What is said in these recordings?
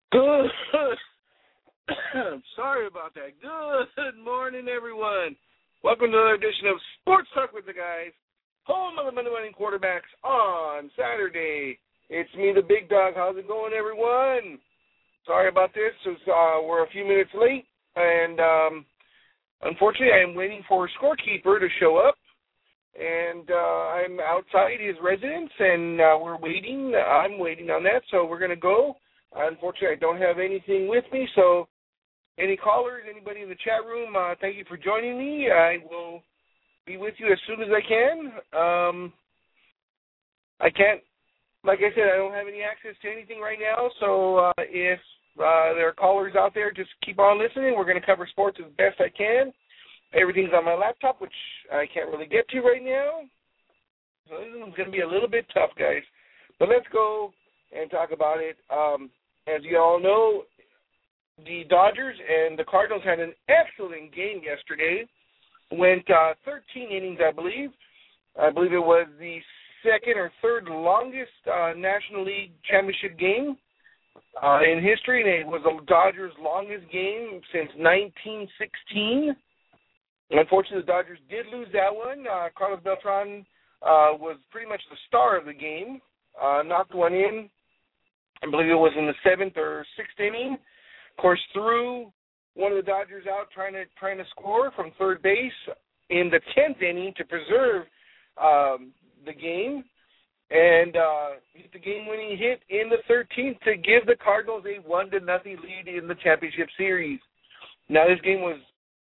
Good. Sorry about that. Good morning, everyone. Welcome to another edition of Sports Talk with the Guys, home of the Monday Morning Quarterbacks on Saturday. It's me, the Big Dog. How's it going, everyone? Sorry about this. We're a few minutes late, and unfortunately, I'm waiting for a scorekeeper to show up, and I'm outside his residence, and we're waiting. I'm waiting on that, so we're going to go. Unfortunately, I don't have anything with me, so any callers, anybody in the chat room, thank you for joining me. I will be with you as soon as I can. I can't, like I said, I don't have any access to anything right now, so if there are callers out there, just keep on listening. We're going to cover sports as best I can. Everything's on my laptop, which I can't really get to right now. So this is going to be a little bit tough, guys. But let's go and talk about it. As you all know, the Dodgers and the Cardinals had an excellent game yesterday. Went 13 innings, I believe. I believe it was the second or third longest National League championship game in history, and it was the Dodgers' longest game since 1916. Unfortunately, the Dodgers did lose that one. Carlos Beltran was pretty much the star of the game. Knocked one in. I believe it was in the seventh or sixth inning. Of course, threw one of the Dodgers out trying to score from third base in the 10th inning to preserve the game, and hit the game-winning hit in the 13th to give the Cardinals a 1-0 lead in the championship series. Now, this game was,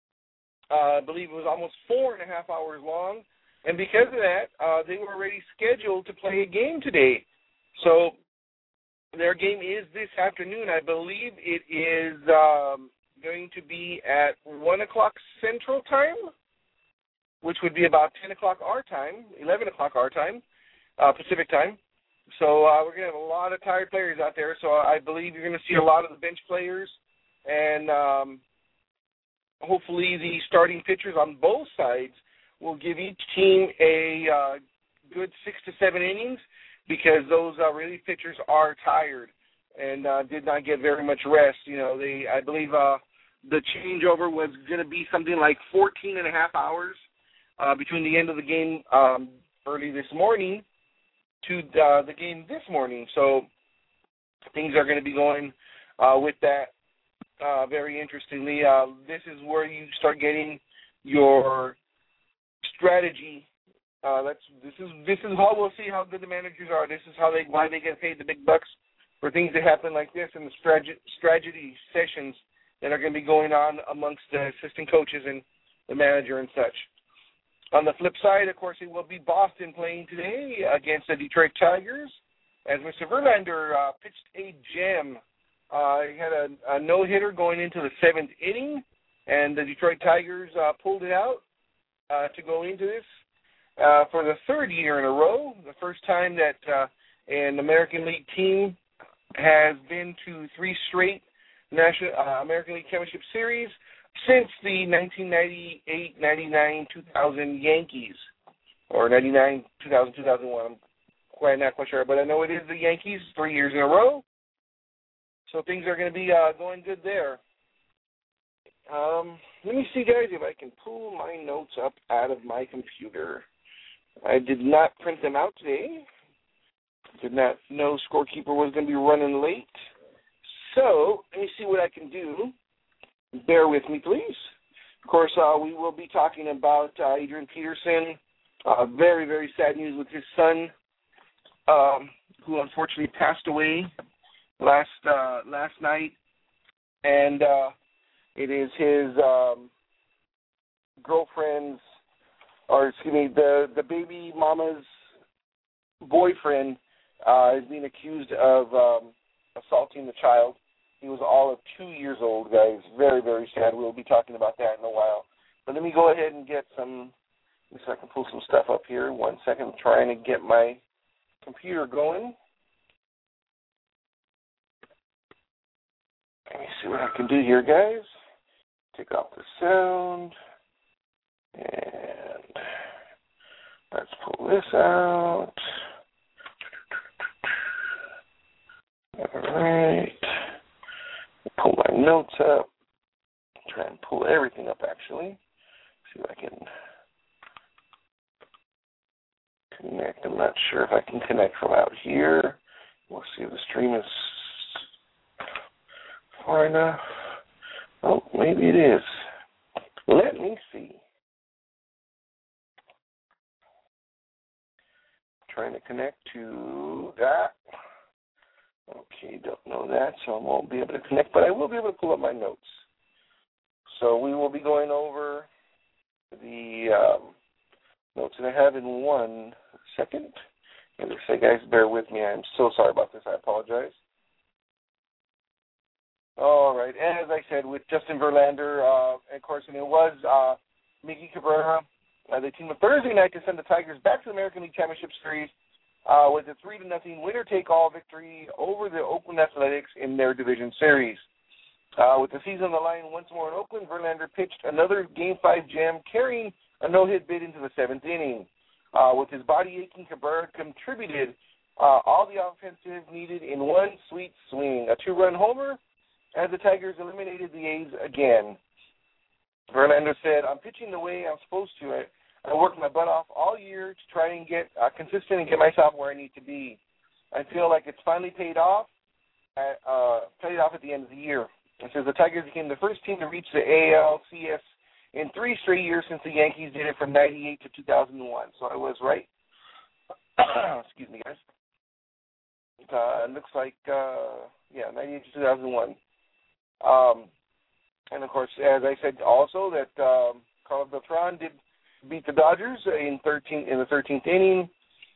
I believe, it was almost 4.5 hours long, and because of that, they were already scheduled to play a game today. So their game is this afternoon. I believe it is going to be at 1 o'clock Central Time, which would be about 10 o'clock our time, 11 o'clock our time, Pacific Time. So we're going to have a lot of tired players out there, so I believe you're going to see a lot of the bench players, and hopefully the starting pitchers on both sides will give each team a good 6 to 7 innings, because those relief pitchers are tired and did not get very much rest. You know, I believe the changeover was going to be something like 14 and a half hours between the end of the game early this morning to the game this morning. So things are going to be going with that very interestingly. This is where you start getting your strategy. This is how we'll see how good the managers are. This is why they get paid the big bucks for things that happen like this, and the strategy sessions that are going to be going on amongst the assistant coaches and the manager and such. On the flip side, of course, it will be Boston playing today against the Detroit Tigers, as Mr. Verlander pitched a gem. He had a no-hitter going into the seventh inning, and the Detroit Tigers pulled it out to go into this. For the third year in a row, the first time that an American League team has been to 3 straight National American League Championship Series since the 1998, 99, 2000 Yankees, or 99, 2000, 2001. I'm not quite sure, but I know it is the Yankees 3 years in a row. So things are going to be going good there. Let me see, guys, if I can pull my notes up out of my computer. I did not print them out today. Did not know scorekeeper was going to be running late. So let me see what I can do. Bear with me, please. Of course, we will be talking about Adrian Peterson. Very, very sad news with his son, who unfortunately passed away last night. And it is his girlfriend's, or excuse me, the baby mama's boyfriend is being accused of assaulting the child. He was all of 2 years old, guys. Very, very sad. We'll be talking about that in a while. But let me go ahead and get some, so I can pull some stuff up here. 1 second, I'm trying to get my computer going. Let me see what I can do here, guys. Take off the sound. And let's pull this out. All right. Pull my notes up. Try and pull everything up, actually. See if I can connect. I'm not sure if I can connect from out here. We'll see if the stream is far enough. Oh, maybe it is. Let me see. Trying to connect to that. Okay, don't know that, so I won't be able to connect, but I will be able to pull up my notes. So we will be going over the notes that I have in 1 second. And say, guys, bear with me. I'm so sorry about this. I apologize. All right. As I said, with Justin Verlander, of course, and it was Miggy Cabrera. They teamed up Thursday night to send the Tigers back to the American League Championship Series with a 3-0 winner-take-all victory over the Oakland Athletics in their division series. With the season on the line once more in Oakland, Verlander pitched another Game 5 gem, carrying a no-hit bid into the 7th inning. With his body aching, Cabrera contributed all the offensive needed in one sweet swing, a 2-run homer, as the Tigers eliminated the A's again. Verlander said, "I'm pitching the way I'm supposed to. I worked my butt off all year to try and get consistent and get myself where I need to be. I feel like it's finally paid off at the end of the year." It says the Tigers became the first team to reach the ALCS in 3 straight years since the Yankees did it from 98 to 2001. So I was right. Excuse me, guys. It looks like, 98 to 2001. And, of course, as I said also, that Carlos Beltran did beat the Dodgers in the 13th inning,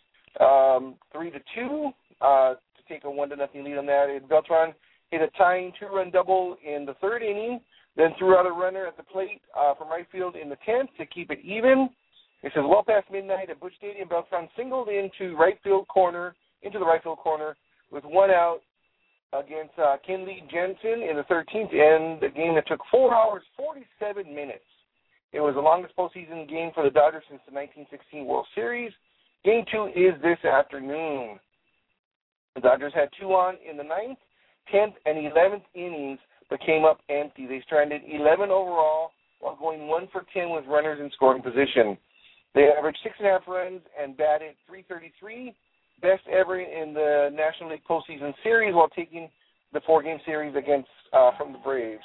3-2, to take a 1-0 lead on that. And Beltran hit a tying 2-run double in the 3rd inning, then threw out a runner at the plate from right field in the 10th to keep it even. It says, well past midnight at Busch Stadium, Beltran singled into the right field corner with 1 out against Kenley Jansen in the 13th, and a game that took 4 hours, 47 minutes. It was the longest postseason game for the Dodgers since the 1916 World Series. Game 2 is this afternoon. The Dodgers had 2 on in the 9th, 10th, and 11th innings, but came up empty. They stranded 11 overall while going 1 for 10 with runners in scoring position. They averaged 6.5 runs and batted .333, best ever in the National League postseason series, while taking the 4-game series against from the Braves.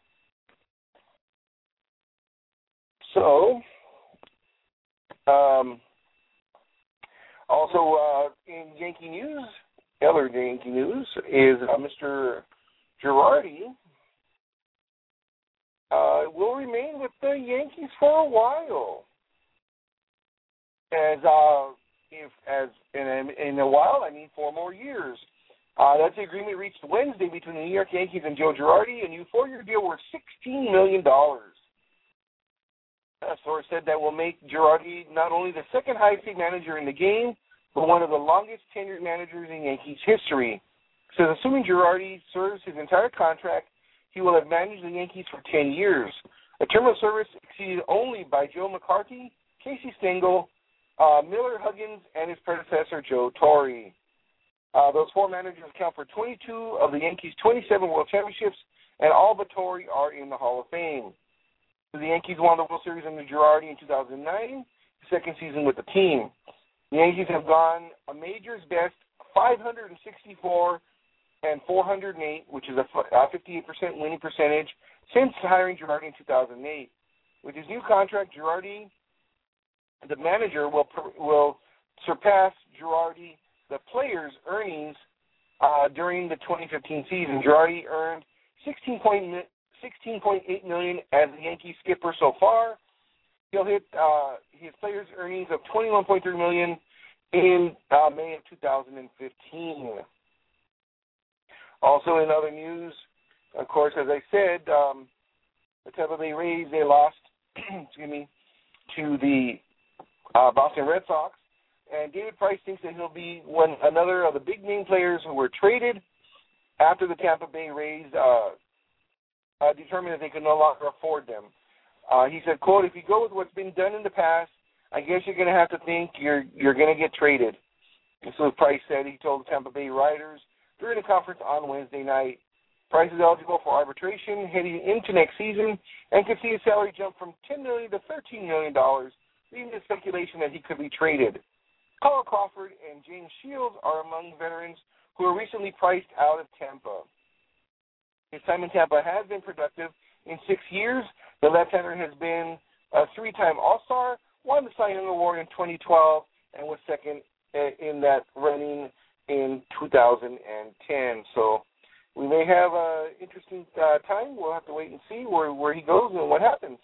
So, also in Yankee news, other Yankee news is Mr. Girardi will remain with the Yankees for a while. In a while, I mean 4 more years. That's the agreement reached Wednesday between the New York Yankees and Joe Girardi, a new 4-year deal worth $16 million. A source said that will make Girardi not only the second highest paid manager in the game, but one of the longest tenured managers in Yankees history. It says, assuming Girardi serves his entire contract, he will have managed the Yankees for 10 years, a term of service exceeded only by Joe McCarthy, Casey Stengel, Miller Huggins, and his predecessor, Joe Torre. Those 4 managers account for 22 of the Yankees' 27 World Championships, and all but Torre are in the Hall of Fame. The Yankees won the World Series under Girardi in 2009, the second season with the team. The Yankees have gone a major's best 564 and 408, which is a 58% winning percentage, since hiring Girardi in 2008. With his new contract, Girardi, the manager, will surpass Girardi, the player's earnings during the 2015 season. Girardi earned $16.8 million as the Yankees skipper so far. He'll hit his players' earnings of $21.3 million in May of 2015. Also in other news, of course, as I said, the Tampa Bay Rays, they lost to the Boston Red Sox. And David Price thinks that he'll be another of the big-name players who were traded after the Tampa Bay Rays determined that they could no longer afford them. He said, quote, if you go with what's been done in the past, I guess you're going to have to think you're going to get traded. And so Price said, he told the Tampa Bay writers during a conference on Wednesday night. Price is eligible for arbitration heading into next season and could see his salary jump from $10 million to $13 million, leading to speculation that he could be traded. Carl Crawford and James Shields are among veterans who were recently priced out of Tampa. His time in Tampa has been productive. In 6 years, the left-hander has been a 3-time All-Star, won the Cy Young Award in 2012, and was second in that running in 2010. So we may have an interesting time. We'll have to wait and see where he goes and what happens.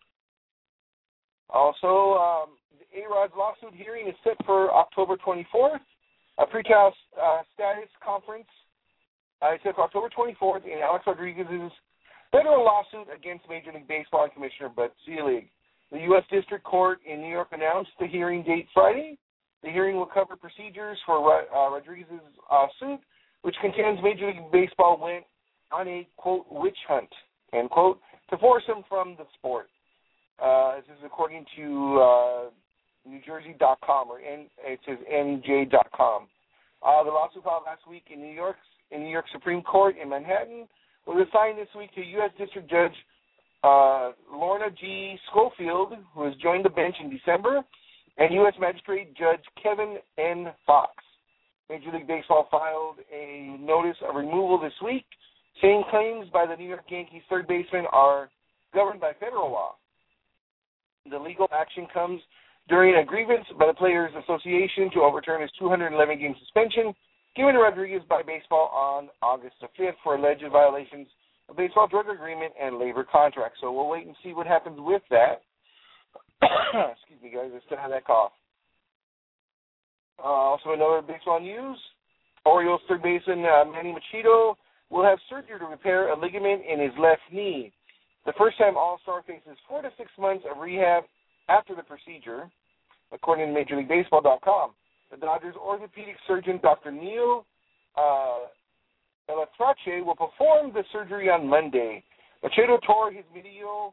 Also, the A-Rod's lawsuit hearing is set for October 24th. A pretrial status conference is set for October 24th in Alex Rodriguez's federal lawsuit against Major League Baseball and Commissioner Bud Selig. The U.S. District Court in New York announced the hearing date Friday. The hearing will cover procedures for Rodriguez's suit, which contends Major League Baseball went on a, quote, witch hunt, end quote, to force him from the sport. This is according to NewJersey.com, or it says NJ.com. The lawsuit filed last week in New York Supreme Court in Manhattan was assigned this week to U.S. District Judge Lorna G. Schofield, who has joined the bench in December, and U.S. Magistrate Judge Kevin N. Fox. Major League Baseball filed a notice of removal this week, saying claims by the New York Yankees third baseman are governed by federal law. The legal action comes during a grievance by the Players Association to overturn his 211-game suspension given to Rodriguez by baseball on August the 5th for alleged violations of baseball drug agreement and labor contracts. So we'll wait and see what happens with that. Excuse me, guys, I still have that cough. Also, another baseball news. Orioles third baseman Manny Machado will have surgery to repair a ligament in his left knee. The first-time All-Star faces 4 to 6 months of rehab after the procedure, according to MajorLeagueBaseball.com. The Dodgers orthopedic surgeon, Dr. Neil Elatrache, will perform the surgery on Monday. Machado tore his medial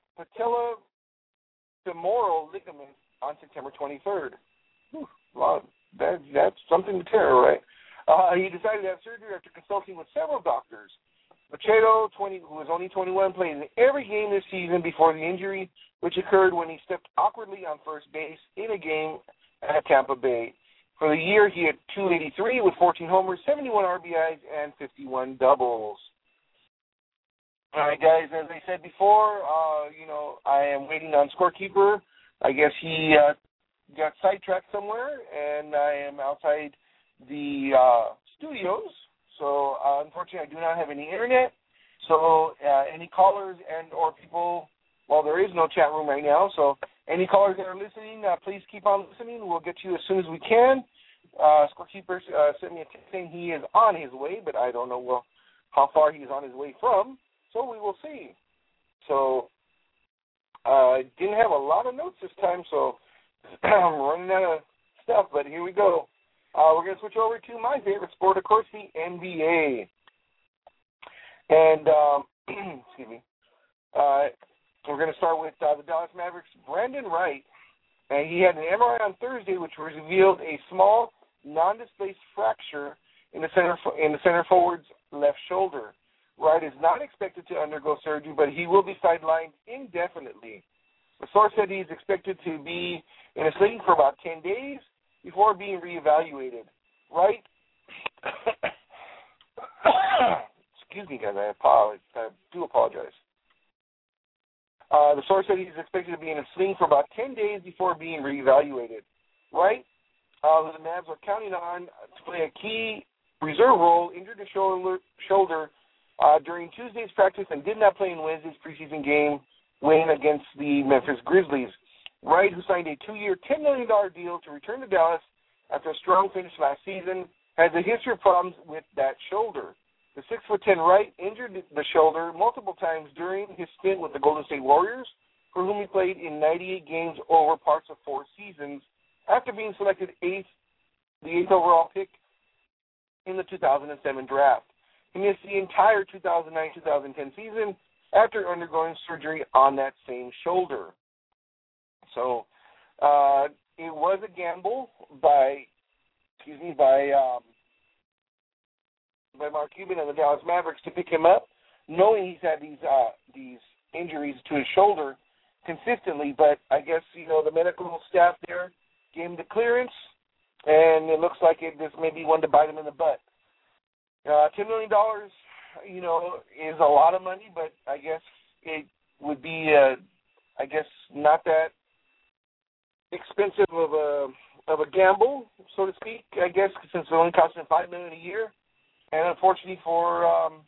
patellofemoral ligament on September 23rd. Well, that's something to tear, right? He decided to have surgery after consulting with several doctors. Machado, who was only 21, played in every game this season before the injury, which occurred when he stepped awkwardly on first base in a game at Tampa Bay. For the year, he had .283 with 14 homers, 71 RBIs, and 51 doubles. All right, guys, as I said before, I am waiting on Scorekeeper. I guess he got sidetracked somewhere, and I am outside the studios. So, unfortunately, I do not have any internet. So, any callers and or people, well, there is no chat room right now. So, any callers that are listening, please keep on listening. We'll get you as soon as we can. Scorekeeper sent me a text saying he is on his way, but I don't know how far he's on his way from. So, we will see. So, I didn't have a lot of notes this time, so I'm running out of stuff, but here we go. We're going to switch over to my favorite sport, of course, the NBA. And, excuse me, we're going to start with the Dallas Mavericks' Brandon Wright. And he had an MRI on Thursday, which revealed a small, non-displaced fracture in the center forward's left shoulder. Wright is not expected to undergo surgery, but he will be sidelined indefinitely. The source said he's expected to be in a sling for about 10 days before being reevaluated. Right? Excuse me, guys. I do apologize. The source said he's expected to be in a sling for about 10 days before being reevaluated. Right? The Mavs are counting on to play a key reserve role, injured the shoulder during Tuesday's practice and did not play in Wednesday's preseason game win against the Memphis Grizzlies. Wright, who signed a 2-year, $10 million deal to return to Dallas after a strong finish last season, has a history of problems with that shoulder. The 6'10" Wright injured the shoulder multiple times during his stint with the Golden State Warriors, for whom he played in 98 games over parts of 4 seasons, after being selected the 8th overall pick in the 2007 draft. He missed the entire 2009-2010 season after undergoing surgery on that same shoulder. So it was a gamble by by Mark Cuban and the Dallas Mavericks to pick him up, knowing he's had these injuries to his shoulder consistently. But I guess, the medical staff there gave him the clearance, and it looks like this may be one to bite him in the butt. $10 million, is a lot of money, but I guess it would be, not that expensive of a gamble, so to speak, I guess, since it only costs him $5 million a year. And unfortunately for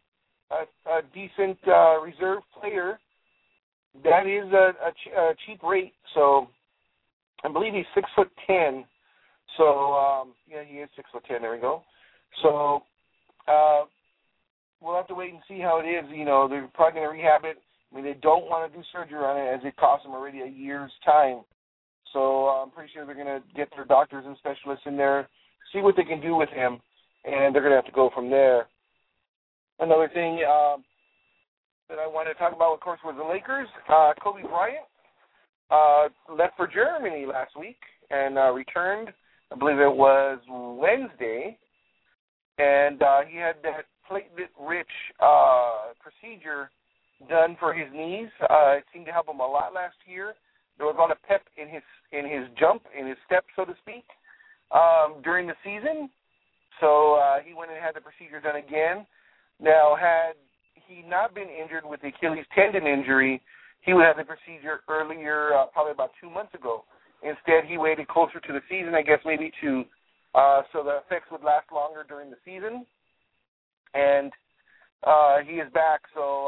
a decent reserve player, that is a cheap rate. So I believe he's 6'10". So he is 6'10". There we go. So we'll have to wait and see how it is. They're probably going to rehab it. I mean, they don't want to do surgery on it as it costs them already a year's time. So I'm pretty sure they're going to get their doctors and specialists in there, see what they can do with him, and they're going to have to go from there. Another thing that I wanted to talk about, of course, was the Lakers. Kobe Bryant left for Germany last week and returned, I believe it was Wednesday, and he had that platelet-rich procedure done for his knees. It seemed to help him a lot last year. There was a lot of pep in his jump, in his step, so to speak, during the season. So he went and had the procedure done again. Now, had he not been injured with the Achilles tendon injury, he would have the procedure earlier, probably about 2 months ago. Instead, he waited closer to the season, I guess maybe so the effects would last longer during the season. And he is back. So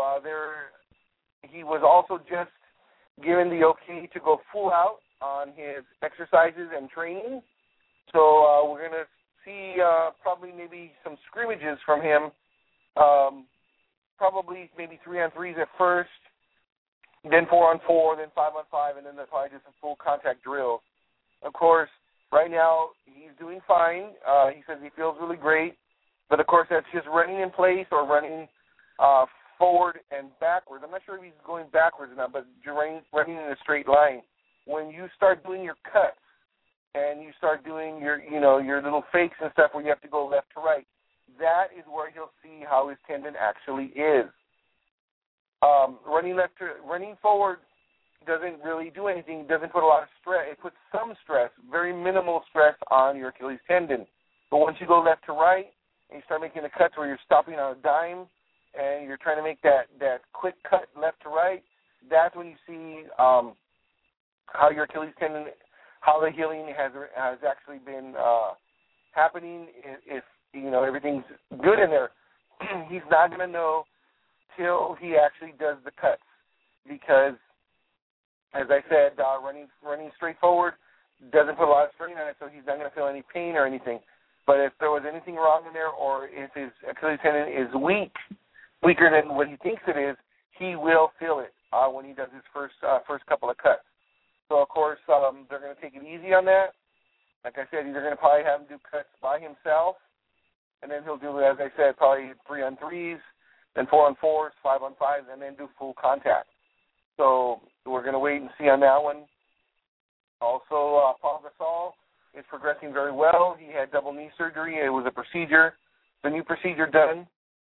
he was also just given the okay to go full out on his exercises and training. So we're going to see probably maybe some scrimmages from him, probably maybe 3-on-3s at first, then 4-on-4, then 5-on-5, and then probably just a full contact drill. Of course, right now he's doing fine. He says he feels really great. But, of course, that's just running in place or running forward and backwards. I'm not sure if he's going backwards or not, but running in a straight line. When you start doing your cuts and you start doing your little fakes and stuff where you have to go left to right, that is where he'll see how his tendon actually is. Running forward doesn't really do anything. It doesn't put a lot of stress. It puts some stress, very minimal stress on your Achilles tendon. But once you go left to right and you start making the cuts where you're stopping on a dime and you're trying to make that quick cut left to right, that's when you see how your Achilles tendon, how the healing has actually been happening. If everything's good in there, he's not going to know till he actually does the cuts, because, as I said, running straight forward doesn't put a lot of strain on it, so he's not going to feel any pain or anything. But if there was anything wrong in there, or if his Achilles tendon is weaker than what he thinks it is, he will feel it when he does his first couple of cuts. So, of course, they're going to take it easy on that. Like I said, they're going to probably have him do cuts by himself, and then he'll do, as I said, probably 3-on-3s, then 4-on-4s, 5-on-5s, and then do full contact. So we're going to wait and see on that one. Also, Paul Gasol is progressing very well. He had double knee surgery. It was a procedure, the new procedure done.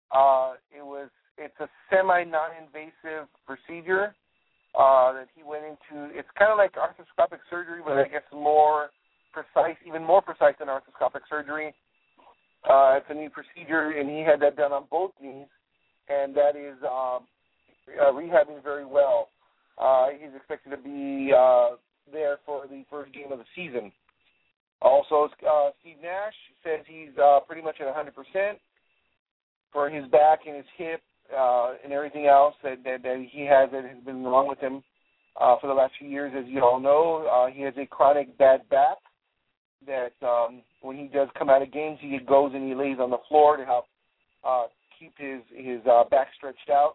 It's a semi-non-invasive procedure that he went into. It's kind of like arthroscopic surgery, but I guess more precise, even more precise than arthroscopic surgery. It's a new procedure, and he had that done on both knees, and that is rehabbing very well. He's expected to be there for the first game of the season. Also, Steve Nash says he's pretty much at 100% for his back and his hip and everything else that he has that has been wrong with him for the last few years. As you all know, he has a chronic bad back that when he does come out of games, he goes and he lays on the floor to help keep his back stretched out.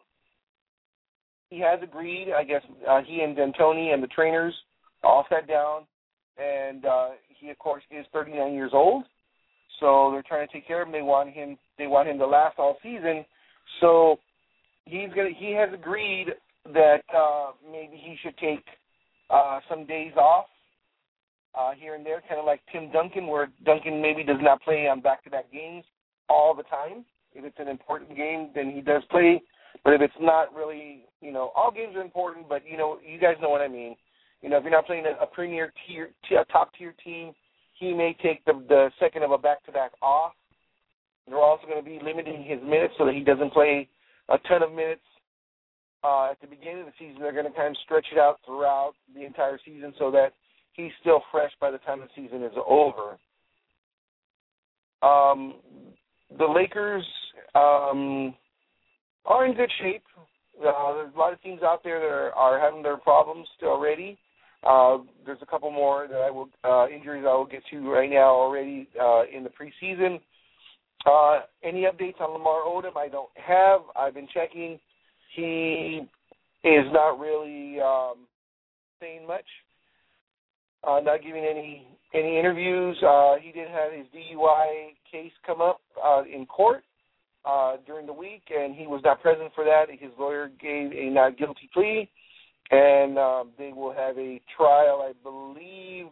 He has agreed, I guess, he and D'Antoni and the trainers all sat down, and he, of course, is 39 years old, so they're trying to take care of him. They want him to last all season, so he has agreed that maybe he should take some days off here and there, kind of like Tim Duncan, where Duncan maybe does not play on back-to-back games all the time. If it's an important game, then he does play. But if it's not really, all games are important, but, you guys know what I mean. If you're not playing a premier tier, a top-tier team, he may take the second of a back-to-back off. They're also going to be limiting his minutes so that he doesn't play a ton of minutes at the beginning of the season. They're going to kind of stretch it out throughout the entire season so that he's still fresh by the time the season is over. The Lakers are in good shape. There's a lot of teams out there that are having their problems already. There's a couple more that injuries I will get to right now already in the preseason. Any updates on Lamar Odom? I don't have. I've been checking. He is not really saying much. Not giving any interviews. He did have his DUI case come up in court during the week, and he was not present for that. His lawyer gave a not guilty plea, and they will have a trial, I believe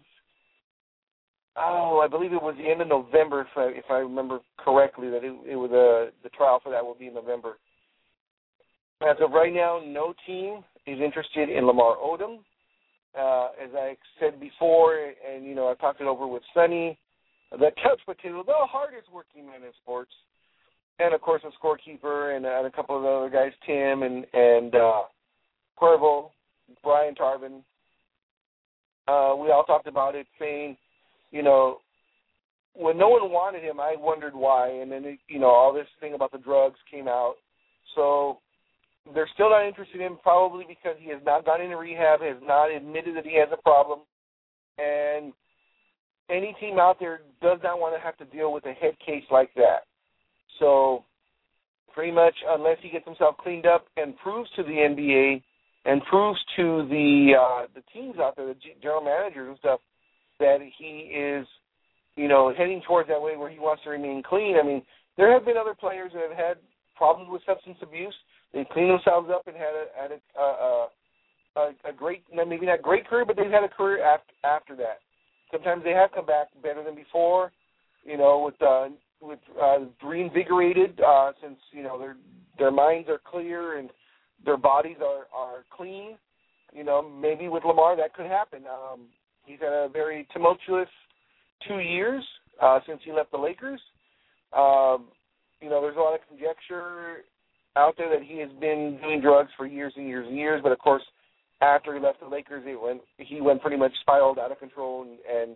it was the end of November, if I remember correctly, that it was the trial for that will be in November. As of right now, no team is interested in Lamar Odom. As I said before, and, I talked it over with Sonny, the couch potato, the hardest working man in sports, and, of course, a scorekeeper and a couple of the other guys, Tim and Cuervo, Brian Tarvin. We all talked about it, saying, when no one wanted him, I wondered why, and then, all this thing about the drugs came out. So they're still not interested in him, probably because he has not gone into rehab, has not admitted that he has a problem, and any team out there does not want to have to deal with a head case like that. So pretty much unless he gets himself cleaned up and proves to the NBA and proves to the teams out there, the general managers and stuff, that he is, heading towards that way where he wants to remain clean. I mean, there have been other players that have had problems with substance abuse. They cleaned themselves up and had a great, maybe not great career, but they've had a career after that. Sometimes they have come back better than before, with reinvigorated since their minds are clear and their bodies are clean. Maybe with Lamar that could happen. He's had a very tumultuous 2 years since he left the Lakers. There's a lot of conjecture out there that he has been doing drugs for years and years and years, but of course, after he left the Lakers, he went pretty much spiraled out of control and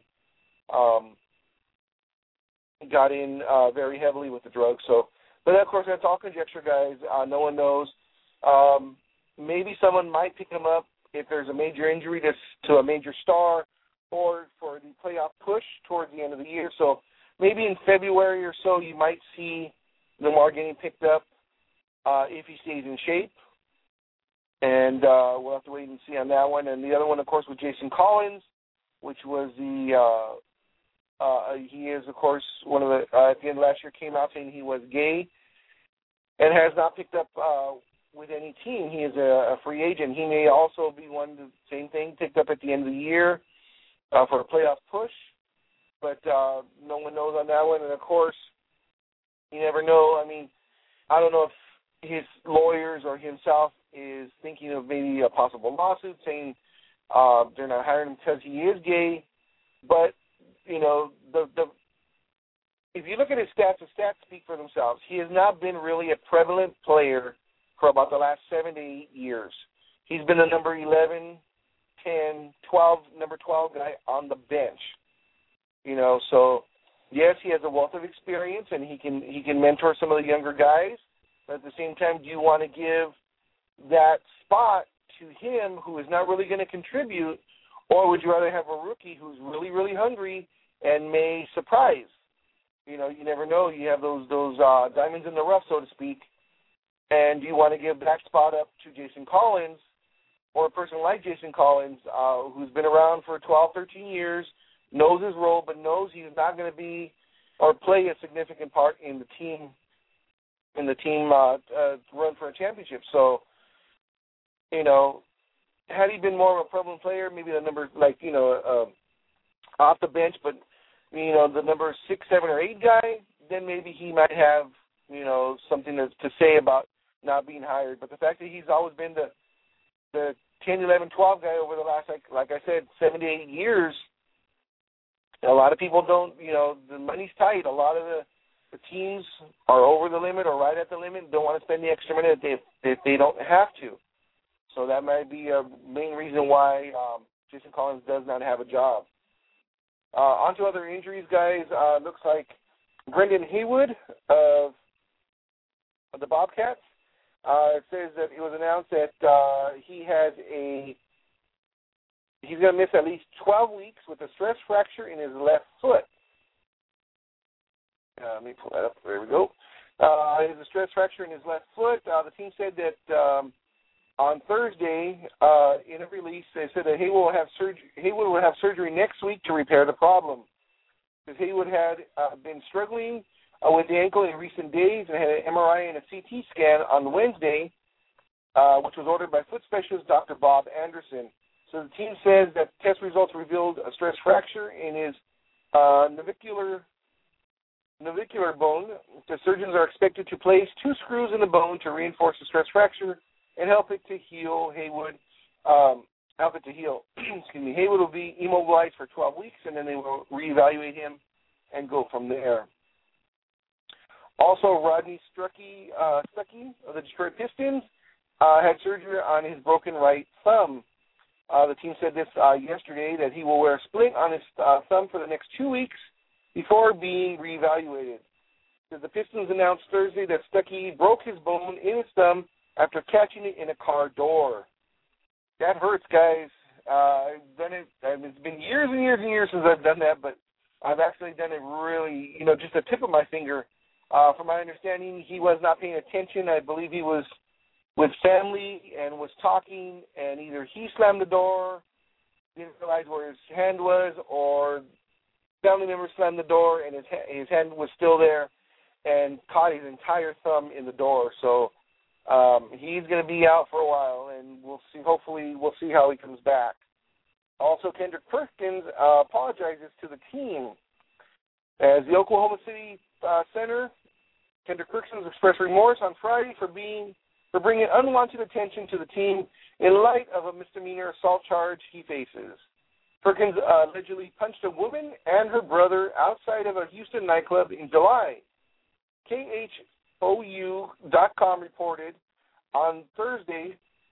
got in very heavily with the drugs. So, but of course, that's all conjecture, guys. No one knows. Maybe someone might pick him up if there's a major injury to a major star, or for the playoff push towards the end of the year. So maybe in February or so, you might see Lamar getting picked up if he stays in shape. And we'll have to wait and see on that one. And the other one, of course, was Jason Collins, which was he is, of course, one of the, at the end of last year came out saying he was gay and has not picked up with any team. He is a free agent. He may also be one, the same thing, picked up at the end of the year for a playoff push. But no one knows on that one. And, of course, you never know. I mean, I don't know if his lawyers or himself is thinking of maybe a possible lawsuit saying they're not hiring him because he is gay. But, if you look at his stats, the stats speak for themselves. He has not been really a prevalent player for about the last 7 to 8 years. He's been the number 11, 10, 12, number 12 guy on the bench. So yes, he has a wealth of experience and he can mentor some of the younger guys. But at the same time, do you want to give that spot to him who is not really going to contribute, or would you rather have a rookie who's really, really hungry and may surprise? You never know. You have those diamonds in the rough, so to speak. And do you want to give that spot up to Jason Collins, or a person like Jason Collins, who's been around for 12, 13 years, knows his role, but knows he's not going to be or play a significant part in the team run for a championship. So, had he been more of a prevalent player, maybe the number off the bench, but the number 6, 7, or 8 guy, then maybe he might have something to say about not being hired. But the fact that he's always been the 10, 11, 12 guy over the last, like I said, 7 to 8 years, a lot of people don't, the money's tight. A lot of the teams are over the limit or right at the limit and don't want to spend the extra money if they don't have to. So that might be a main reason why Jason Collins does not have a job. On to other injuries, guys. Looks like Brendan Haywood of the Bobcats. It says that it was announced that he's going to miss at least 12 weeks with a stress fracture in his left foot. Let me pull that up. There we go. He has a stress fracture in his left foot. The team said that on Thursday, in a release, they said that Haywood will have surgery next week to repair the problem. Because Haywood had been struggling with the ankle in recent days and had an MRI and a CT scan on Wednesday, which was ordered by foot specialist Dr. Bob Anderson. So the team says that test results revealed a stress fracture in his navicular bone. The surgeons are expected to place 2 screws in the bone to reinforce the stress fracture and help it to heal. Excuse me. Haywood will be immobilized for 12 weeks, and then they will reevaluate him and go from there. Also, Rodney Stuckey of the Detroit Pistons had surgery on his broken right thumb. The team said this yesterday, that he will wear a splint on his thumb for the next 2 weeks before being reevaluated. The Pistons announced Thursday that Stuckey broke his bone in his thumb after catching it in a car door. That hurts, guys. I've done it. It's been years and years and years since I've done that, but I've actually done it really, just the tip of my finger. From my understanding, he was not paying attention. I believe he was with family and was talking, and either he slammed the door, didn't realize where his hand was, or family member slammed the door and his hand was still there and caught his entire thumb in the door. So he's going to be out for a while, and we'll see. Hopefully, we'll see how he comes back. Also, Kendrick Perkins apologizes to the team. As the Oklahoma City center, Kendrick Perkins expressed remorse on Friday for bringing unwanted attention to the team in light of a misdemeanor assault charge he faces. Perkins allegedly punched a woman and her brother outside of a Houston nightclub in July. KHOU.com reported this on Thursday.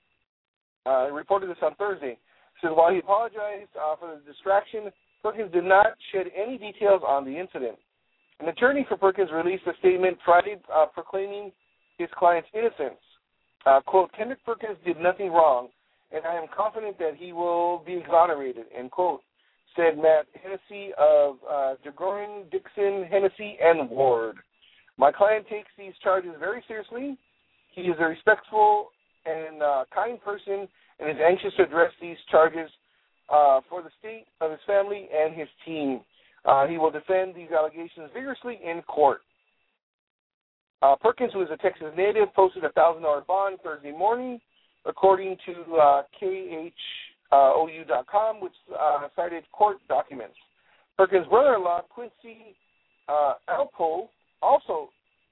Said while he apologized for the distraction, Perkins did not shed any details on the incident. An attorney for Perkins released a statement Friday proclaiming his client's innocence. Quote, Kendrick Perkins did nothing wrong, and I am confident that he will be exonerated, end quote, said Matt Hennessy of DeGorin, Dixon, Hennessy, and Ward. My client takes these charges very seriously. He is a respectful and kind person and is anxious to address these charges for the state of his family and his team. He will defend these allegations vigorously in court. Perkins, who is a Texas native, posted a $1,000 bond Thursday morning, according to KHOU.com, which cited court documents. Perkins' brother-in-law, Quincy Alfo, also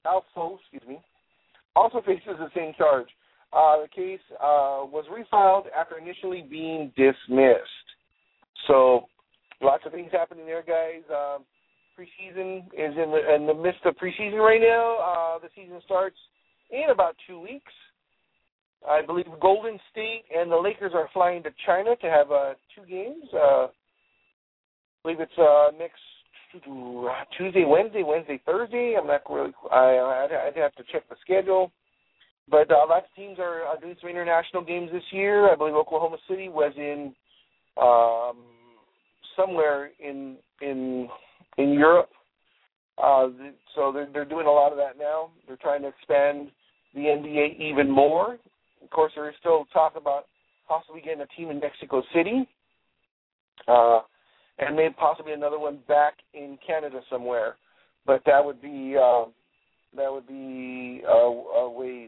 faces the same charge. The case was refiled after initially being dismissed. So, lots of things happening there, guys. Preseason is in the midst of preseason right now. The season starts in about 2 weeks. I believe Golden State and the Lakers are flying to China to have 2 games. I believe it's next Tuesday, Wednesday, Thursday. I'm not really. I'd have to check the schedule. But lots of teams are doing some international games this year. I believe Oklahoma City was in somewhere in Europe. So they're doing a lot of that now. They're trying to expand the NBA even more. Of course, there is still talk about possibly getting a team in Mexico City, and maybe possibly another one back in Canada somewhere. But that would be a ways.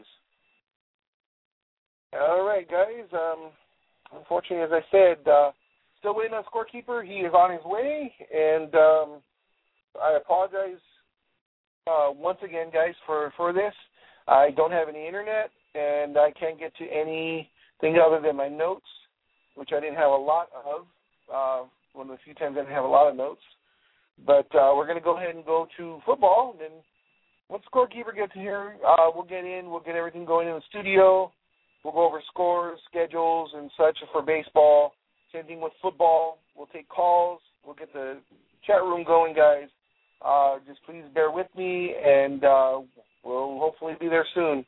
All right, guys. Unfortunately, as I said, still waiting on scorekeeper. He is on his way, and I apologize once again, guys, for this, I don't have any internet, and I can't get to anything other than my notes, which I didn't have a lot of. One of the few times I didn't have a lot of notes. But we're going to go ahead and go to football. And then once Scorekeeper gets here, we'll get in. We'll get everything going in the studio. We'll go over scores, schedules, and such for baseball. Same thing with football. We'll take calls. We'll get the chat room going, guys. Just please bear with me, and we'll hopefully be there soon.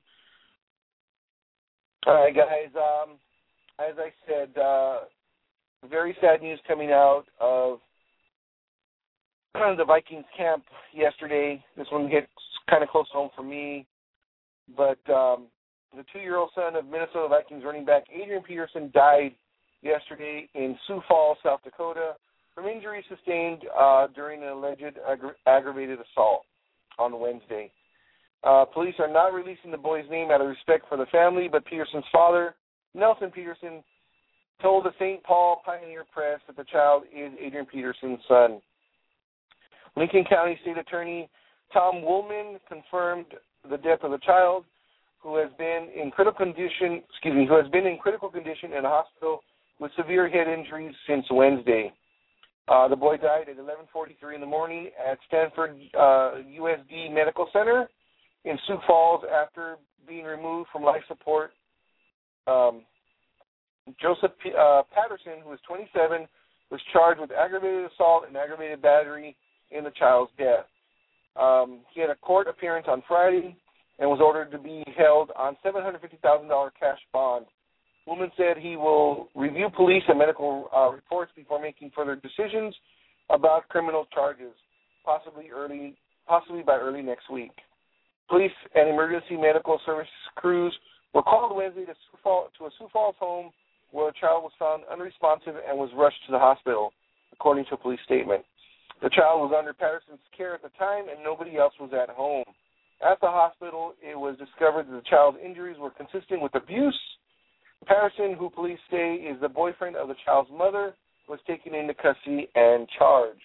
All right, guys. As I said, very sad news coming out of the Vikings camp yesterday. This one hit kind of close home for me. But the 2-year-old son of Minnesota Vikings running back Adrian Peterson died yesterday in Sioux Falls, South Dakota, from injuries sustained during an alleged aggravated assault on Wednesday. Police are not releasing the boy's name out of respect for the family, but Peterson's father, Nelson Peterson, told the St. Paul Pioneer Press that the child is Adrian Peterson's son. Lincoln County State Attorney Tom Woolman confirmed the death of the child, who has been in critical condition in a hospital with severe head injuries since Wednesday. The boy died at 11:43 in the morning at Stanford USD Medical Center in Sioux Falls after being removed from life support. Joseph Patterson, who is 27, was charged with aggravated assault and aggravated battery in the child's death. He had a court appearance on Friday and was ordered to be held on $750,000 cash bond. Woolman said he will review police and medical reports before making further decisions about criminal charges, possibly by early next week. Police and emergency medical service crews were called Wednesday to a Sioux Falls home where a child was found unresponsive and was rushed to the hospital, according to a police statement. The child was under Patterson's care at the time, and nobody else was at home. At the hospital, it was discovered that the child's injuries were consistent with abuse. Patterson, who police say is the boyfriend of the child's mother, was taken into custody and charged.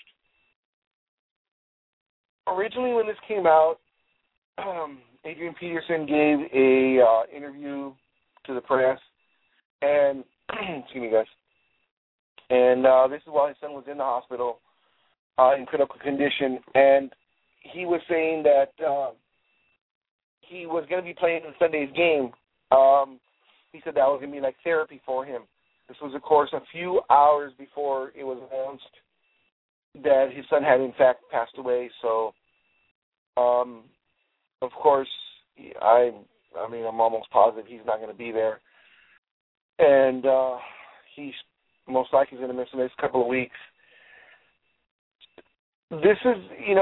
Originally, when this came out, Adrian Peterson gave a interview to the press, and excuse me, guys. And this is while his son was in the hospital in critical condition, and he was saying that he was going to be playing in Sunday's game. He said that was going to be like therapy for him. This was, of course, a few hours before it was announced that his son had, in fact, passed away. So, of course, I'm almost positive he's not going to be there. And he's most likely going to miss the next couple of weeks. This is,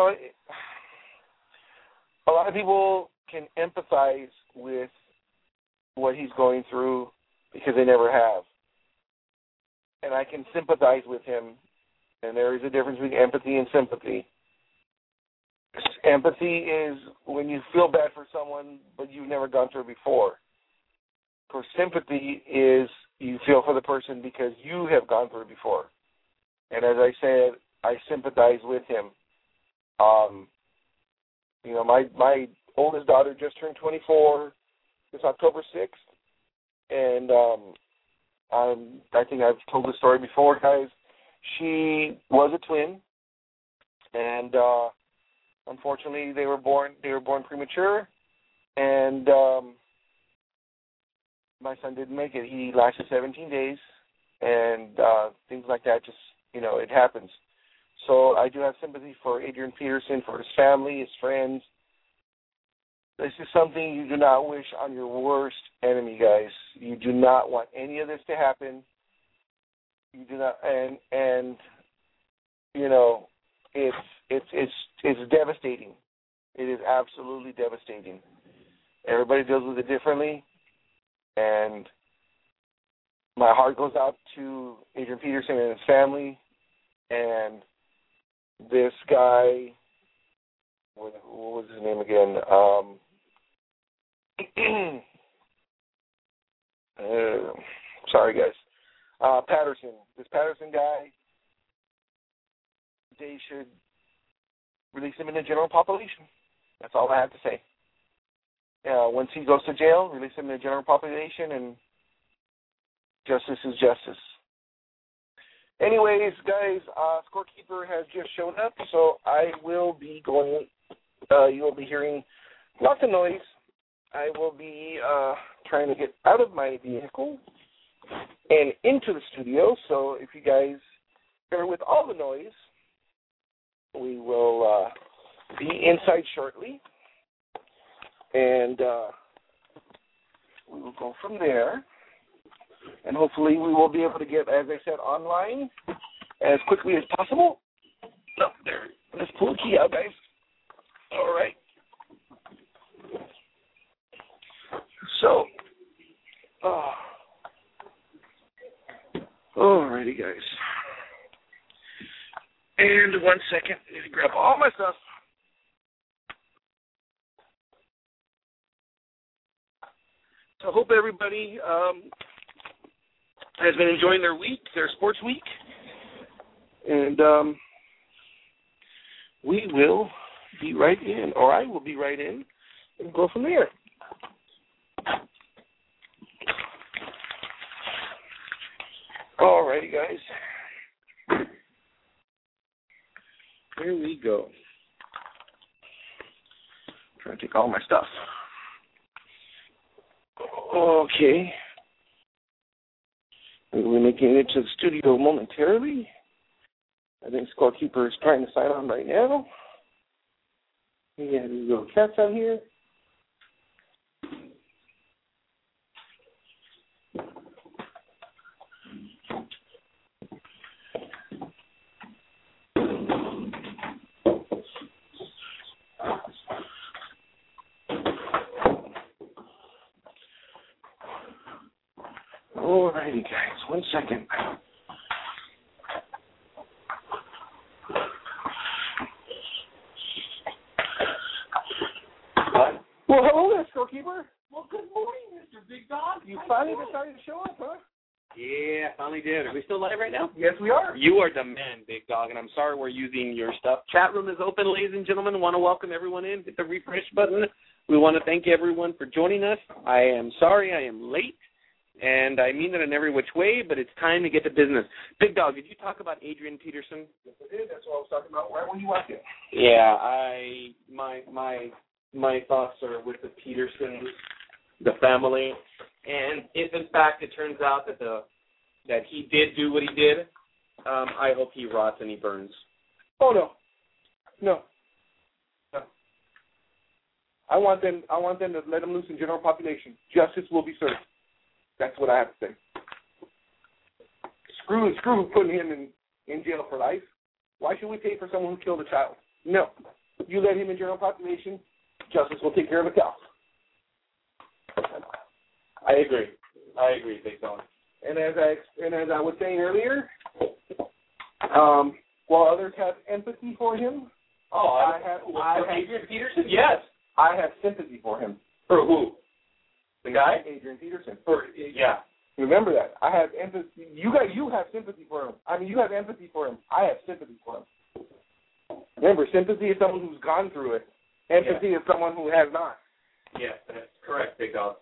a lot of people can empathize with what he's going through because they never have. And I can sympathize with him. And there is a difference between empathy and sympathy. Empathy is when you feel bad for someone, but you've never gone through it before. Of course, sympathy is you feel for the person because you have gone through it before. And as I said, I sympathize with him. My oldest daughter just turned 24 this October 6th, and I think I've told this story before, guys. She was a twin, and unfortunately, they were born premature, and my son didn't make it. He lasted 17 days, and things like that. Just it happens. So I do have sympathy for Adrian Peterson, for his family, his friends. This is something you do not wish on your worst enemy, guys. You do not want any of this to happen. You do not, and it's devastating. It is absolutely devastating. Everybody deals with it differently, and my heart goes out to Adrian Peterson and his family, and this guy, what was his name again? Sorry, guys. Patterson. This Patterson guy, they should release him in the general population. That's all I have to say. Once he goes to jail, release him to the general population, and justice is justice. Anyways, guys, Scorekeeper has just shown up, so I will be going. You will be hearing lots of noise. I will be trying to get out of my vehicle and into the studio, so if you guys bear with all the noise, we will be inside shortly, and we will go from there, and hopefully we will be able to get, as I said, online as quickly as possible. Oh, there. Let's pull the key out, guys. All right. So, alrighty, guys. And 1 second, I need to grab all my stuff. So I hope everybody has been enjoying their week, their sports week. And we will be right in, or I will be right in, and go from there. Alrighty, guys. Here we go. Trying to take all my stuff. Okay. We're making it to the studio momentarily. I think Scorekeeper is trying to sign on right now. Yeah, there's little cats out here. Alrighty, guys, 1 second. Well, hello there, Scorekeeper. Well, good morning, Mr. Big Dog. You finally decided to show up, huh? Yeah, finally did. Are we still live right now? Yes, we are. You are the man, Big Dog, and I'm sorry we're using your stuff. Chat room is open, ladies and gentlemen. I want to welcome everyone in. Hit the refresh button. We want to thank everyone for joining us. I am sorry I am late, and I mean that in every which way, but it's time to get to business. Big Dog, did you talk about Adrian Peterson? Yes, I did. That's what I was talking about right when you walked in. Yeah, my thoughts are with the Petersons, the family, and if in fact it turns out that he did do what he did, I hope he rots and he burns. Oh no. I want them to let him loose in general population. Justice will be served. That's what I have to say. Screw putting him in jail for life. Why should we pay for someone who killed a child? No. You let him in general population, justice will take care of itself. I agree, Big Dog. And as I was saying earlier, while others have empathy for him, I have Adrian Peterson? Yes. I have sympathy for him. For who? The guy? Adrian Peterson. Yeah. Remember that. I have empathy. You have sympathy for him. I mean, you have empathy for him. I have sympathy for him. Remember, sympathy is someone who's gone through it. Empathy is someone who has not. Yes, that's correct, Big Dog.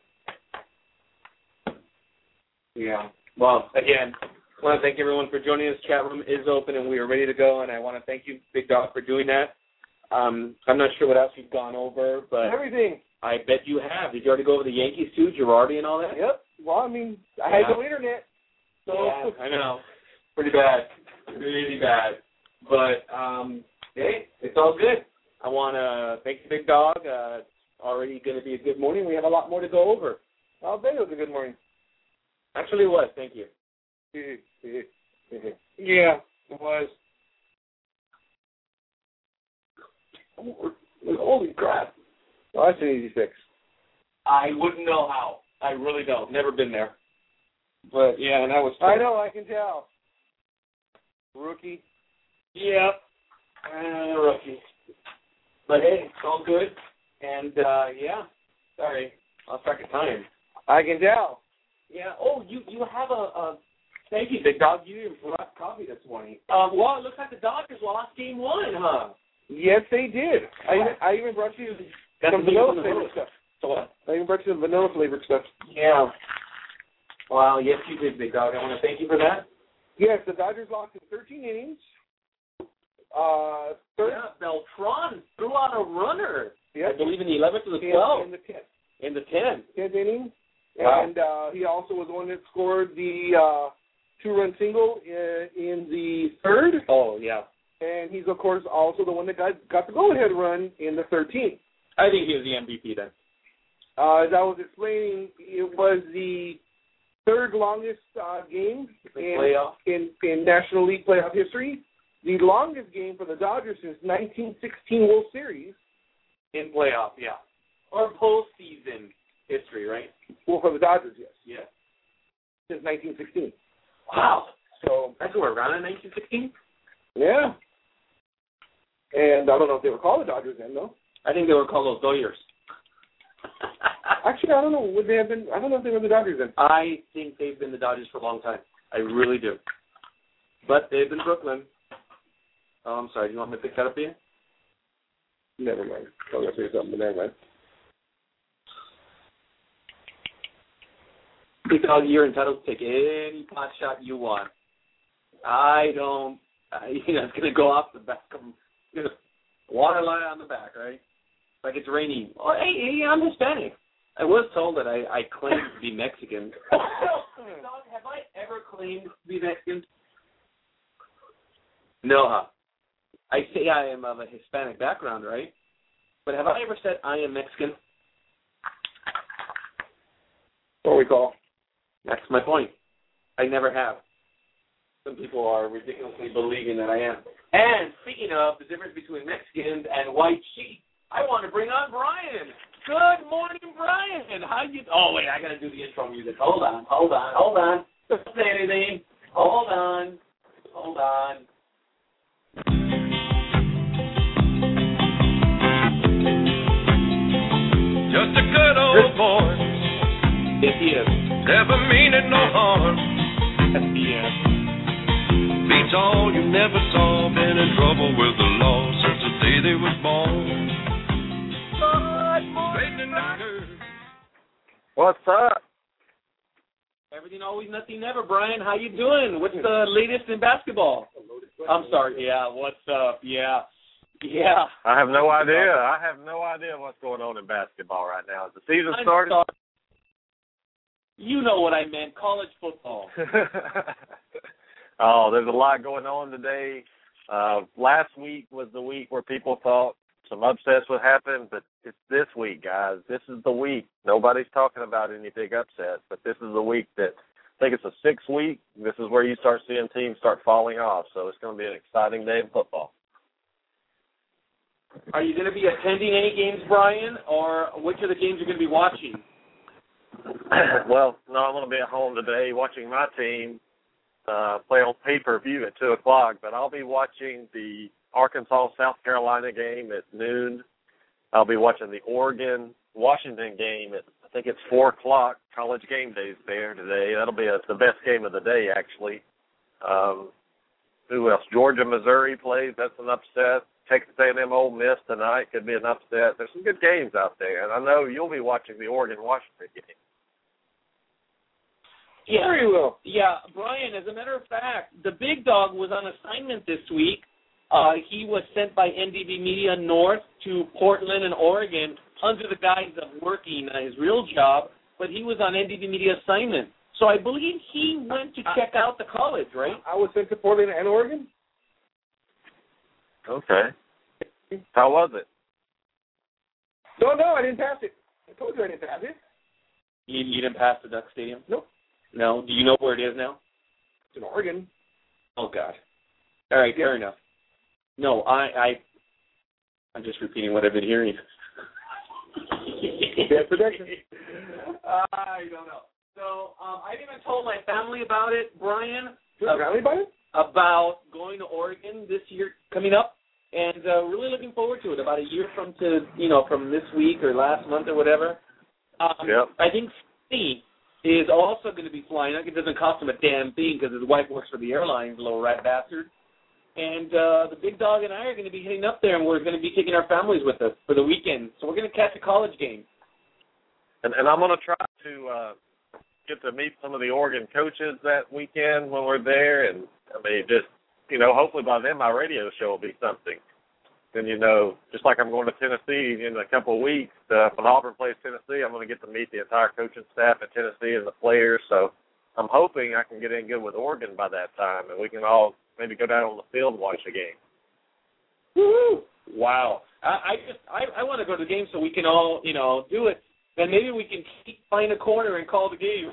Yeah. Well, again, I want to thank everyone for joining us. Chat room is open, and we are ready to go, and I want to thank you, Big Dog, for doing that. I'm not sure what else you've gone over, but everything. I bet you have. Did you already go over the Yankees, too, Girardi and all that? Yep. Well, I mean, I had no internet. So. Yeah, I know. Pretty bad. Really bad. But, hey, it's all good. I want to thank you, Big Dog. It's already going to be a good morning. We have a lot more to go over. I'll bet it was a good morning. Actually, it was. Thank you. Yeah, it was. Holy crap. Well, that's an easy fix. I wouldn't know how. I really don't. Never been there. But yeah, and I was. I know. I can tell. Rookie. Yep. Rookie. But hey, it's all good. And yeah. Sorry, lost track of time. I can tell. Yeah. Oh, you have a. Thank you, Big Dog. You brought coffee this morning. Well, it looks like the Dodgers lost Game 1, huh? Yes, they did. I even brought you some vanilla flavored stuff. So what? I even brought you some vanilla flavored stuff. Yeah. Wow, yes, you did, Big Dog. I want to thank you for that. Yes, the Dodgers lost in 13 innings. Beltran threw out a runner. Yep. I believe in the 11th or the 12th. In the 10th. In the 10th. 10th inning. Wow. And he also was the one that scored the two-run single in the third. Oh, yeah. And he's, of course, also the one that got the go-ahead run in the 13th. I think he was the MVP then. As I was explaining, it was the third longest game in National League playoff history. The longest game for the Dodgers since 1916 World Series. In playoff, yeah. Or postseason history, right? Well, for the Dodgers, yes. Yeah. Since 1916. Wow. So that's what we're around in 1916? Yeah. And I don't know if they were called the Dodgers then, though. I think they were called los Dodgers. Actually, I don't know. Would they have been? I don't know if they were the Dodgers then. I think they've been the Dodgers for a long time. I really do. But they've been Brooklyn. Oh, I'm sorry. Do you want me to pick that up for you? Never mind. I was going to say something, but never mind. Because you're entitled to take any pot shot you want. I don't. It's going to go off the back of water line on the back, right? Like it's raining. Oh, hey, I'm Hispanic. I was told that I claimed to be Mexican. Have I ever claimed to be Mexican? No, huh? I say I am of a Hispanic background, right? But have I ever said I am Mexican? Don't recall. That's my point. I never have. Some people are ridiculously believing that I am. And speaking of the difference between Mexicans and white sheep, I want to bring on Brian. Good morning, Brian. How you? Oh wait, I got to do the intro music. Hold on. Don't say anything. Hold on. Just a good old boy. Yes, he is. Never meaning no harm. Yes, he is. Beats all you never saw. Been in trouble with the law since the day they was born. Good morning, Brian. What's up? Everything, always, nothing, never. Brian, how you doing? What's the latest in basketball? I'm sorry. Yeah, what's up? Yeah. I have no idea. I have no idea what's going on in basketball right now. Has the season started? You know what I meant, college football. Oh, there's a lot going on today. Last week was the week where people thought some upsets would happen, but it's this week, guys. This is the week. Nobody's talking about any big upsets, but this is the week that I think it's a 6th week. This is where you start seeing teams start falling off, so it's going to be an exciting day in football. Are you going to be attending any games, Brian, or which of the games you're going to be watching? Well, no, I'm going to be at home today watching my team play on pay-per-view at 2 o'clock, but I'll be watching the Arkansas-South Carolina game at noon. I'll be watching the Oregon-Washington game at, I think it's 4 o'clock. College game day is there today. That'll be the best game of the day, actually. Who else? Georgia-Missouri plays. That's an upset. Texas A&M Ole Miss tonight could be an upset. There's some good games out there, and I know you'll be watching the Oregon-Washington game. Yeah. Sure you will. Yeah, Brian, as a matter of fact, the big dog was on assignment this week. He was sent by NDB Media North to Portland and Oregon under the guise of working his real job, but he was on NDB Media assignment. So I believe he went to check out the college, right? I was sent to Portland and Oregon. Okay. How was it? No, I didn't pass it. I told you I didn't pass it. You didn't pass the Duck Stadium? Nope. No? Do you know where it is now? It's in Oregon. Oh, God. All right, fair enough. No, I'm just repeating what I've been hearing. Bad prediction. I don't know. So I even told my family about it, Brian. Family about it? About going to Oregon this year coming up, and really looking forward to it. About a year from this week or last month or whatever. Yep. I think Steve is also going to be flying. It doesn't cost him a damn thing because his wife works for the airlines, little rat bastard. And the big dog and I are going to be heading up there, and we're going to be taking our families with us for the weekend. So we're going to catch a college game. And I'm going to try to get to meet some of the Oregon coaches that weekend when we're there. And, I mean, just, hopefully by then my radio show will be something. Then, just like I'm going to Tennessee in a couple of weeks, when Auburn plays Tennessee, I'm going to get to meet the entire coaching staff at Tennessee and the players. So I'm hoping I can get in good with Oregon by that time, and we can all maybe go down on the field and watch the game. Woo! Wow. I want to go to the game so we can all, do it. Then maybe we can find a corner and call the game.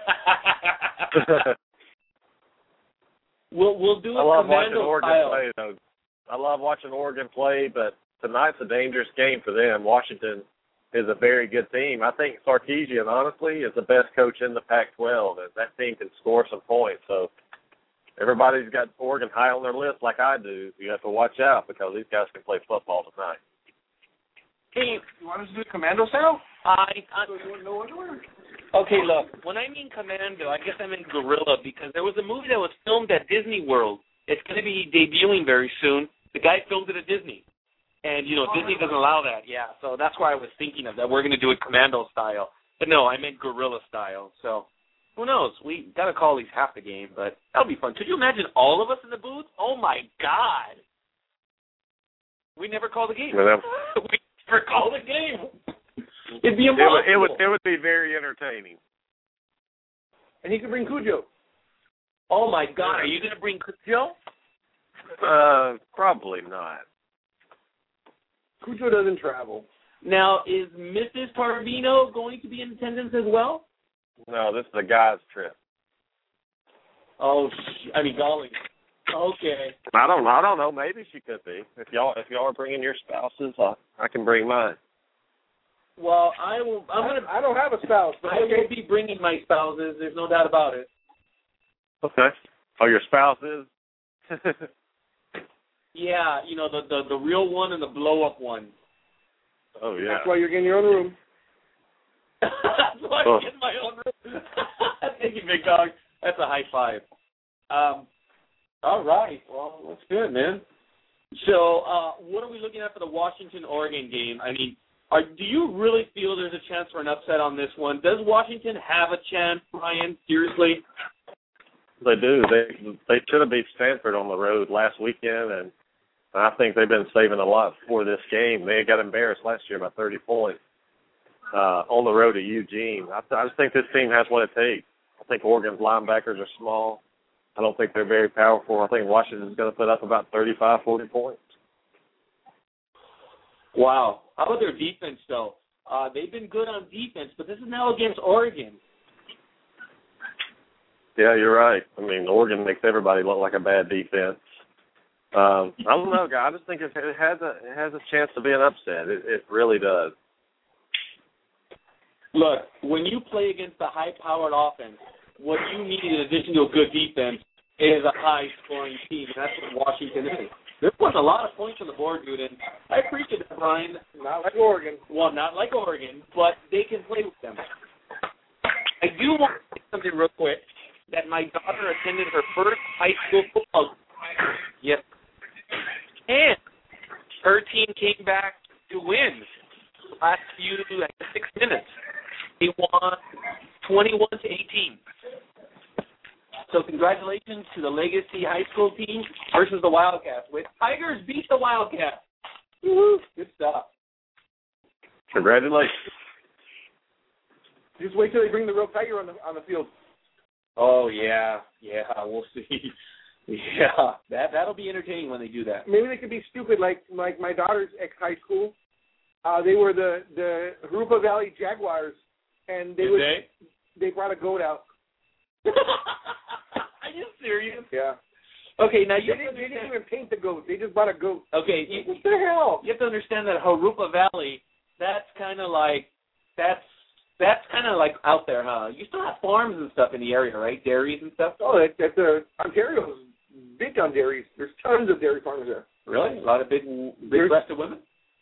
We'll do I a love watching commando Oregon style. play, though. I love watching Oregon play, but tonight's a dangerous game for them. Washington is a very good team. I think Sarkisian, honestly, is the best coach in the Pac-12, and that team can score some points. So everybody's got Oregon high on their list like I do. You have to watch out because these guys can play football tonight. Hey, you want us to do commando style? So you want no underwear? Okay, look, when I mean commando, I guess I mean guerrilla because there was a movie that was filmed at Disney World. It's going to be debuting very soon. The guy filmed it at Disney. And, Disney doesn't allow that. Yeah, so that's why I was thinking of that. We're going to do it commando style. But no, I meant guerrilla style. So who knows? We got to call these half the game, but that'll be fun. Could you imagine all of us in the booth? Oh, my God. We never call the game. We never call the game. It'd be impossible. It would be very entertaining. And he could bring Cujo. Oh, my God. Are you going to bring Cujo? Probably not. Cujo doesn't travel. Now, is Mrs. Tarvino going to be in attendance as well? No, this is a guy's trip. Oh, golly. Okay. I don't know. Maybe she could be. If y'all are bringing your spouses, I can bring mine. Well, I don't have a spouse, but I will be bringing my spouses. There's no doubt about it. Okay. Oh, your spouse is? Yeah, the real one and the blow-up one. Oh, yeah. That's why you're getting your own room. That's why I'm getting my own room. Thank you, big dog. That's a high five. All right. Well, that's good, man. So what are we looking at for the Washington-Oregon game? I mean, do you really feel there's a chance for an upset on this one? Does Washington have a chance, Brian? Seriously? They do. They should have beat Stanford on the road last weekend, and I think they've been saving a lot for this game. They got embarrassed last year by 30 points on the road to Eugene. I just think this team has what it takes. I think Oregon's linebackers are small. I don't think they're very powerful. I think Washington's going to put up about 35, 40 points. Wow. How about their defense, though? They've been good on defense, but this is now against Oregon. Yeah, you're right. I mean, Oregon makes everybody look like a bad defense. I don't know, guy. I just think it has a chance to be an upset. It really does. Look, when you play against a high-powered offense, what you need in addition to a good defense is a high-scoring team, and that's what Washington is. There was a lot of points on the board, dude, and I appreciate that, Brian. Not like Oregon. Well, not like Oregon, but they can play with them. I do want to say something real quick, that my daughter attended her first high school football game. Yes. And her team came back to win the last 6 minutes. They won 21-18. So congratulations to the Legacy High School team versus the Wildcats. With Tigers beat the Wildcats. Woo-hoo. Good stuff. Congratulations. Just wait till they bring the real Tiger on the field. Oh, yeah, we'll see. Yeah, that'll be entertaining when they do that. Maybe they could be stupid like my daughter's ex-high school. They were the Harupa Valley Jaguars, and they brought a goat out. Are you serious? Yeah. Okay, now they didn't even paint the goat. They just brought a goat. Okay, what the hell? You have to understand that Harupa Valley, that's kind of like out there, huh? You still have farms and stuff in the area, right? Dairies and stuff? Oh, that's Ontario's big on dairies. There's tons of dairy farms there. Really? A lot of big-breasted women?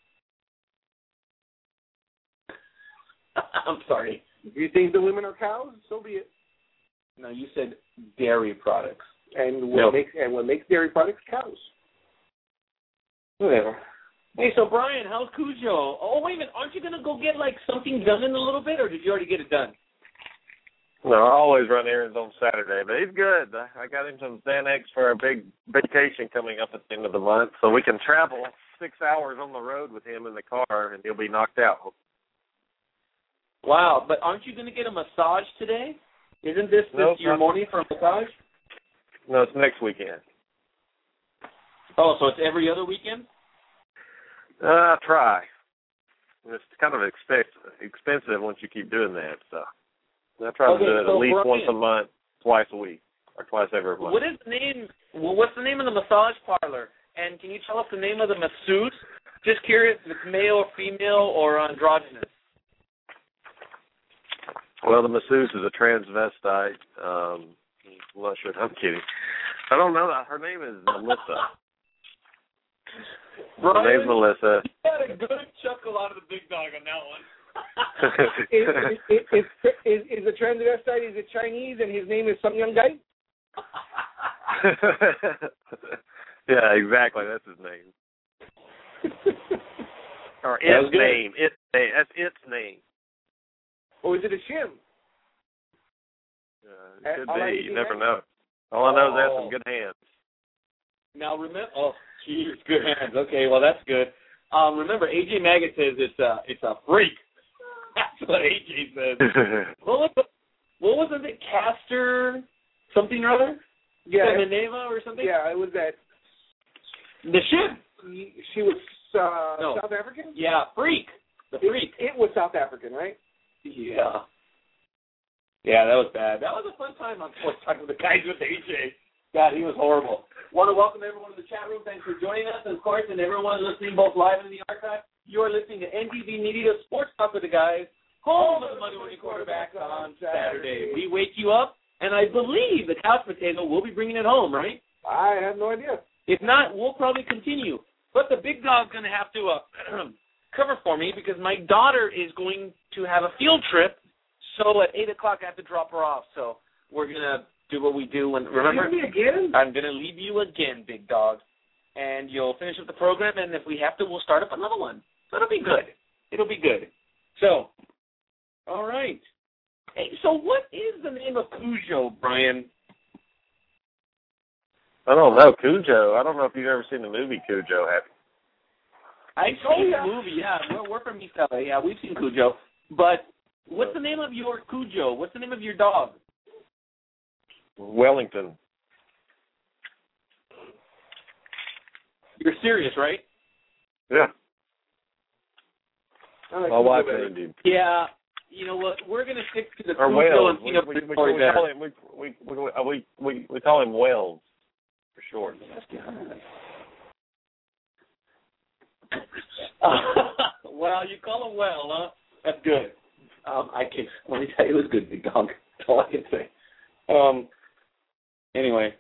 I'm sorry. If you think the women are cows, so be it. No, you said dairy products. And what makes dairy products cows. Whatever. Hey, so Brian, how's Cujo? Oh, wait a minute. Aren't you going to go get, like, something done in a little bit, or did you already get it done? No, I always run errands on Saturday, but he's good. I got him some Xanax for a big vacation coming up at the end of the month, so we can travel 6 hours on the road with him in the car, and he'll be knocked out. Wow, but aren't you going to get a massage today? Isn't this your morning for a massage? No, it's next weekend. Oh, so it's every other weekend? I try. It's kind of expensive once you keep doing that, so I try to do it at least once a month, twice a week, or twice every month. What is the name? Well, what's the name of the massage parlor? And can you tell us the name of the masseuse? Just curious if it's male or female or androgynous. Well, the masseuse is a transvestite. I'm not sure. I'm kidding. I don't know. Her name is Melissa. Brian, her name's Melissa. You had a good chuckle out of the big dog on that one. Is the transvestite, is it Chinese and his name is some young guy? Yeah, exactly. That's his name. Or its name. That's its name. Or is it a shim? It could be. You never know. All I know is that's some good hands. Now remember, good hands. Okay, well that's good. Remember, AJ Maggot says it's a freak. That's what AJ says. What was it? Castor something or other? Yeah. Femineva or something? Yeah, it was that. The ship. She was South African? Yeah, freak. The freak. It was South African, right? Yeah. Yeah, that was bad. That was a fun time on Sports Talk with the guys with AJ. God, he was horrible. Want to welcome everyone to the chat room. Thanks for joining us. And, of course, and everyone listening both live and in the archive, you are listening to NTV Media Sports Talk with the guys, home of the Monday Morning Quarterbacks on Saturday. We wake you up, and I believe the couch potato will be bringing it home, right? I have no idea. If not, we'll probably continue. But the big dog's going to have to cover for me because my daughter is going to have a field trip. So at 8 o'clock, I have to drop her off. So we're going to do what we do. And remember, leave me again? I'm going to leave you again, big dog. And you'll finish up the program, and if we have to, we'll start up another one. So it'll be good. It'll be good. So, all right. Hey, so what is the name of Cujo, Brian? I don't know, Cujo. I don't know if you've ever seen the movie Cujo, have you? I've seen the movie, yeah. We're from East LA. Yeah, we've seen Cujo. But what's the name of your Cujo? What's the name of your dog? Wellington. You're serious, right? Yeah. My wife named him. Yeah. You know what? We're going to stick to the Cujo Wells. and peanut butter. We call him Wells for short. Well, you call him Well, huh? That's good. Let me tell you, it was good, big dog. That's all I can say. Anyway.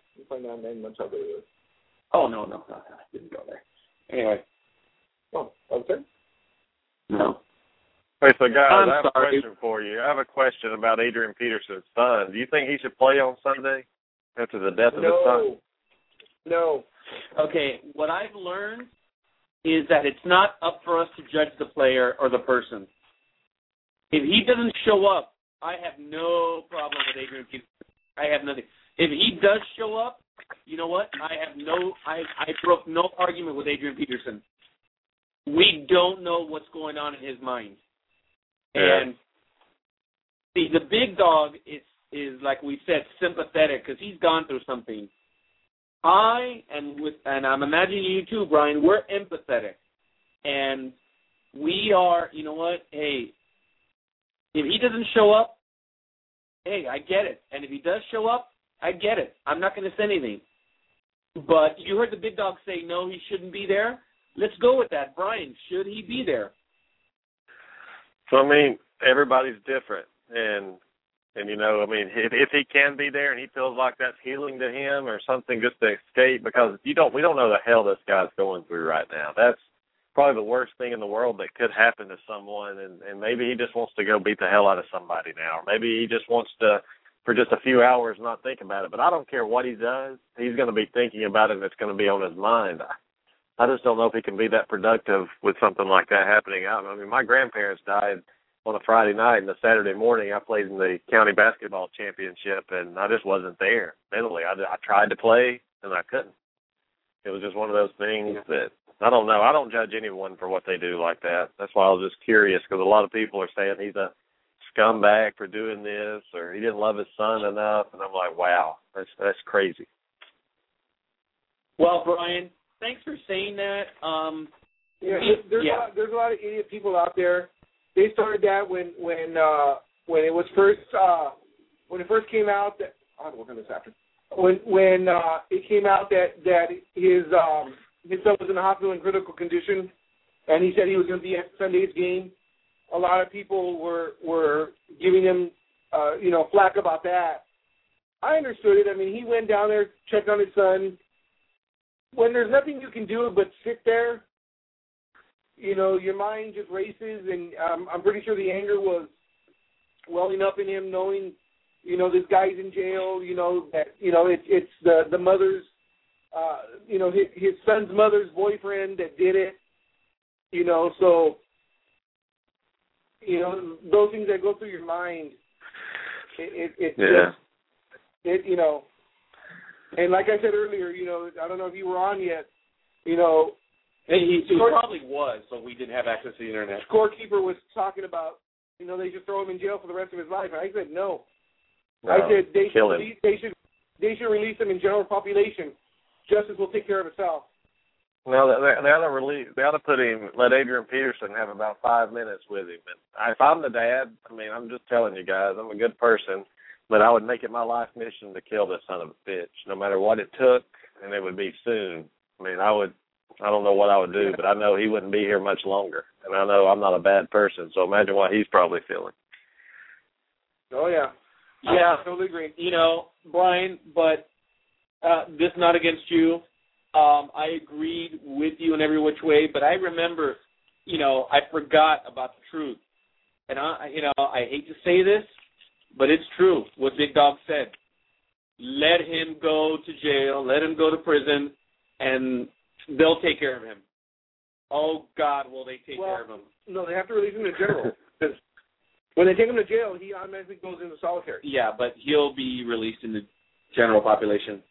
Oh, no, I didn't go there. Anyway. Oh, okay. No. Hey, so guys, I have a question for you. I have a question about Adrian Peterson's son. Do you think he should play on Sunday after the death of his son? No. Okay, what I've learned is that it's not up for us to judge the player or the person. If he doesn't show up, I have no problem with Adrian Peterson. I have nothing. If he does show up, you know what? I broke no argument with Adrian Peterson. We don't know what's going on in his mind. Yeah. And see, the big dog is like we said, sympathetic because he's gone through something. And I'm imagining you too, Brian, we're empathetic. And we are, you know what, hey, if he doesn't show up, hey, I get it. And if he does show up, I get it. I'm not going to say anything. But you heard the big dog say, no, he shouldn't be there. Let's go with that. Brian, should he be there? So, I mean, everybody's different. And you know, I mean, if he can be there and he feels like that's healing to him or something just to escape, because we don't know the hell this guy's going through right now. That's probably the worst thing in the world that could happen to someone. And maybe he just wants to go beat the hell out of somebody now. Or maybe he just wants to for just a few hours and not think about it. But I don't care what he does. He's going to be thinking about it, and it's going to be on his mind. I just don't know if he can be that productive with something like that happening. I mean, my grandparents died on a Friday night, and the Saturday morning I played in the county basketball championship, and I just wasn't there mentally. I tried to play, and I couldn't. It was just one of those things that, I don't know. I don't judge anyone for what they do like that. That's why I was just curious, because a lot of people are saying he's a scumbag for doing this, or he didn't love his son enough, and I'm like, wow, that's crazy. Well, Brian, thanks for saying that. There's a lot of idiot people out there. They started that when it was first when it first came out that I'll work on this after. When it came out that his son was in the hospital in critical condition, and he said he was going to be at Sunday's game, a lot of people were giving him flack about that. I understood it. I mean, he went down there, checked on his son. When there's nothing you can do but sit there, your mind just races, and I'm pretty sure the anger was welling up in him, knowing, this guy's in jail. That it's the mother's, his son's mother's boyfriend that did it. So those things that go through your mind. And like I said earlier, I don't know if you were on yet, He probably was, but we didn't have access to the internet. Scorekeeper was talking about, they should throw him in jail for the rest of his life. And I said no. I said they should release him in general population. Justice will take care of itself. Well, they ought to let Adrian Peterson have about 5 minutes with him. And if I'm the dad, I mean, I'm just telling you guys, I'm a good person, but I would make it my life mission to kill this son of a bitch, no matter what it took, and it would be soon. I mean, I don't know what I would do, but I know he wouldn't be here much longer. And I know I'm not a bad person, so imagine what he's probably feeling. Oh, yeah. Yeah. I totally agree. Brian, but this not against you. I agreed with you in every which way, but I remember, I forgot about the truth. And, I hate to say this, but it's true what Big Dog said. Let him go to jail, let him go to prison, and they'll take care of him. Oh, God, will they take care of him? No, they have to release him to general. Because when they take him to jail, he automatically goes into solitary. Yeah, but he'll be released in the general population.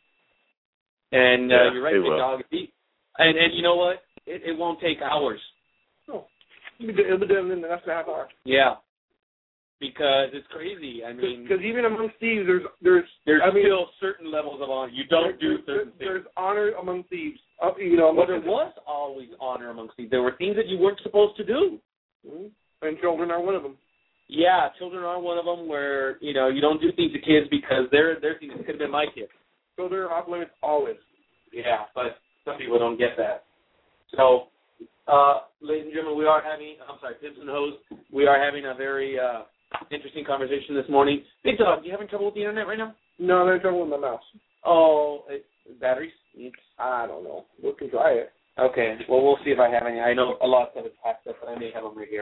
And you're right, Big Dog. And you know what? It won't take hours. No. It'll be done in less than a half hour. Yeah. Because it's crazy. I mean, because even among thieves, there's still certain levels of honor. You don't do certain things. There's honor among thieves. Well, there was always honor among thieves. There were things that you weren't supposed to do. Mm-hmm. And children are one of them. Yeah, children are one of them where, you don't do things to kids because they're things that could have been my kids. So they're off limits always. Yeah, but some people don't get that. So, ladies and gentlemen, Pimps and Hoes, we are having a very interesting conversation this morning. Big Dog, you having trouble with the internet right now? No, I'm having trouble with my mouse. Oh, batteries? I don't know. We can try it. Okay, well, we'll see if I have any. I know a lot of stuff is packed up, but I may have them right here.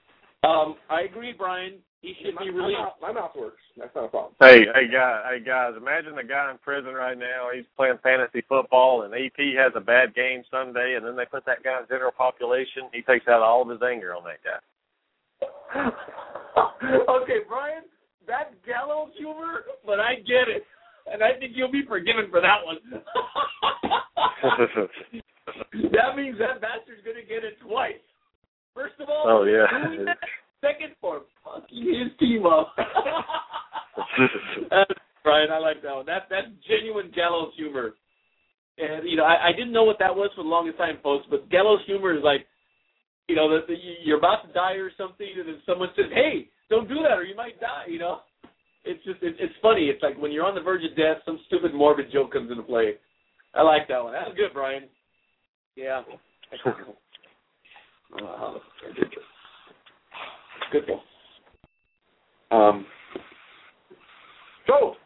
I agree, Brian. He should be released. My mouth works. That's not a problem. Hey, guys, imagine a guy in prison right now. He's playing fantasy football, and EP has a bad game Sunday, and then they put that guy in general population. He takes out all of his anger on that guy. Okay, Brian, that's gallows humor, but I get it. And I think you'll be forgiven for that one. That means that bastard's going to get it twice. First of all, doing that. Second, for fucking his team up. Brian, I like that one. That's genuine gallows humor. And, I didn't know what that was for the longest time, folks, but gallows humor is like, you're about to die or something, and then someone says, hey, don't do that or you might die, It's just, it's funny. It's like when you're on the verge of death, some stupid morbid joke comes into play. I like that one. That was good, Brian. Yeah. Good one. Go!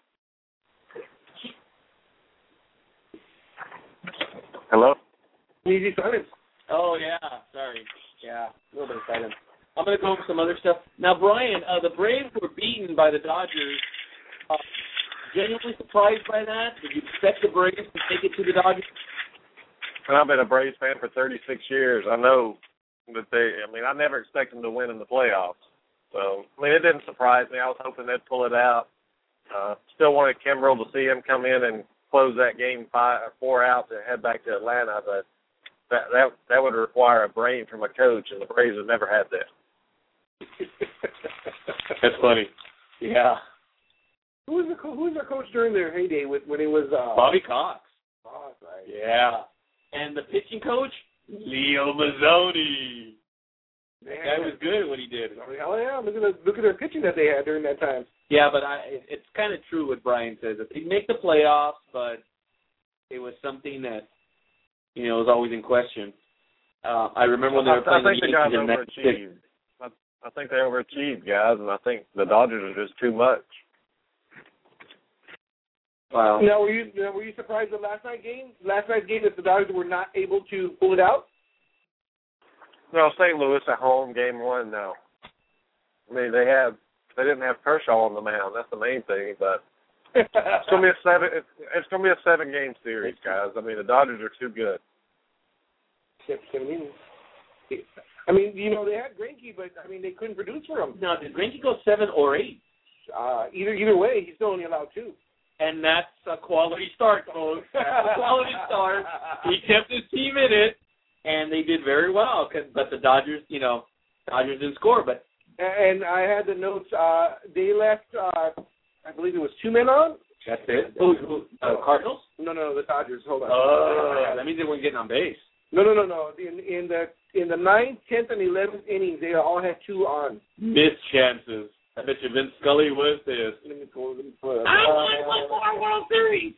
Hello? Easy silence. Oh, yeah. Sorry. Yeah, a little bit of silence. I'm going to go over some other stuff. Now, Brian, the Braves were beaten by the Dodgers Genuinely surprised by that? Did you expect the Braves to take it to the Dodgers? And I've been a Braves fan for 36 years. I know that I never expected them to win in the playoffs. So, it didn't surprise me. I was hoping they'd pull it out. Still wanted Kimbrel to see him come in and close that game 4 out to head back to Atlanta, but that would require a brain from a coach, and the Braves have never had that. That's funny. Yeah. Who was their coach during their heyday when it was Bobby Cox. Cox, right? Yeah. And the pitching coach, Leo Mazzoni. That guy was good at what he did. Oh yeah, look at their pitching that they had during that time. Yeah, but it's kind of true what Brian says. If they make the playoffs, but it was something that was always in question. I remember when they were playing I think the guys overachieved. I think they overachieved, guys, and I think the Dodgers are just too much. Wow. Now, were you surprised at last night's game that the Dodgers were not able to pull it out? No, St. Louis at home, game 1. No, they didn't have Kershaw on the mound. That's the main thing. But it's gonna be a 7-game series, guys. The Dodgers are too good. 7 they had Greinke, but they couldn't produce for him. No, did Greinke go 7 or 8? Either way, he's still only allowed 2. And that's a quality start, folks. That's a quality start. He kept his team in it, and they did very well. But the Dodgers, Dodgers didn't score. And I had the notes. They left, I believe it was 2 men on. That's it. Cardinals? No, the Dodgers. Hold on. Oh, that means they weren't getting on base. No. In the 9th, 10th, and 11th innings, they all had 2 on. Missed chances. I bet you Vince Scully was this. Let me pull it up. I want 1 more World Series.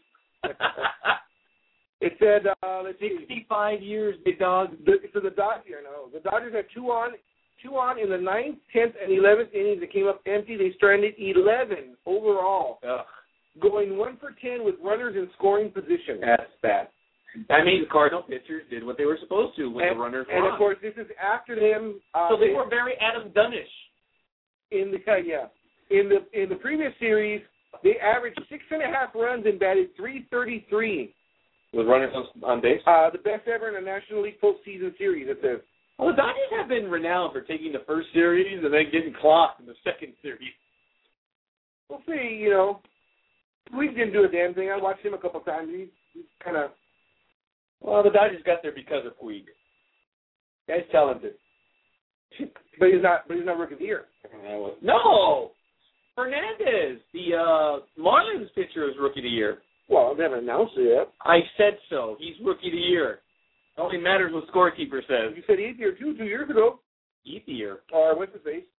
It said, let's see. 65 years, big dog. The Dodgers had 2 on in the 9th, 10th, and 11th innings. They came up empty. They stranded 11 overall. Ugh. Going 1 for 10 with runners in scoring position. That's bad. That means the Cardinal pitchers did what they were supposed to when the runners were on. And, of course, this is after them. So they were very Adam Dunnish. In the previous series, they averaged 6.5 runs and batted .333. With runners on base? The best ever in a National League postseason series, it says. Well, the Dodgers have been renowned for taking the first series and then getting clocked in the second series. We'll see, Puig didn't do a damn thing. I watched him a couple times. He's kind of... Well, the Dodgers got there because of Puig. Guy's talented. But he's not Rookie of the Year. No! Fernandez, the Marlins pitcher, is Rookie of the Year. Well, they haven't announced it yet. I said so. He's Rookie of the Year. It only matters what scorekeeper says. You said 8th year, 2 years ago. 8th year. Or what's his face?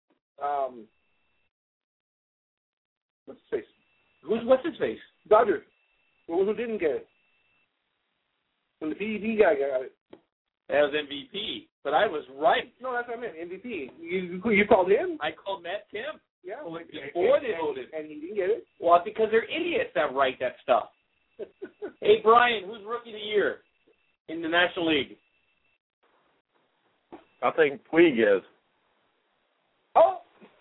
What's his face? What's his face? Dodgers. Well, who didn't get it? When the PED guy got it. That was MVP. But I was right. No, that's what I meant. MVP. You called him? I called Matt Kemp. Yeah. Before they voted. And he didn't get it? Well, because they're idiots that write that stuff. Hey, Brian, who's Rookie of the Year in the National League? I think Puig is. Oh!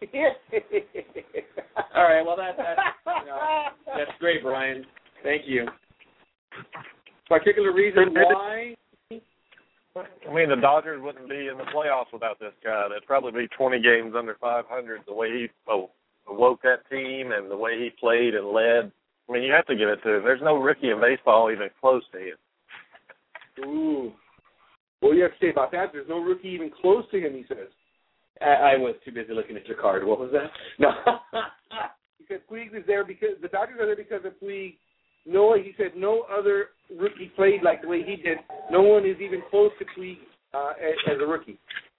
All right, well, that's great, Brian. Thank you. Particular reason why? The Dodgers wouldn't be in the playoffs without this guy. They'd probably be 20 games under 500, the way he awoke that team and the way he played and led. You have to give it to him. There's no rookie in baseball even close to him. Ooh. Well, you have to say about that. There's no rookie even close to him, he says. I was too busy looking at your card. What was that? No. He said Puig is there because the Dodgers are there because of Puig. He said no other rookie played like the way he did. No one is even close to Puig as a rookie.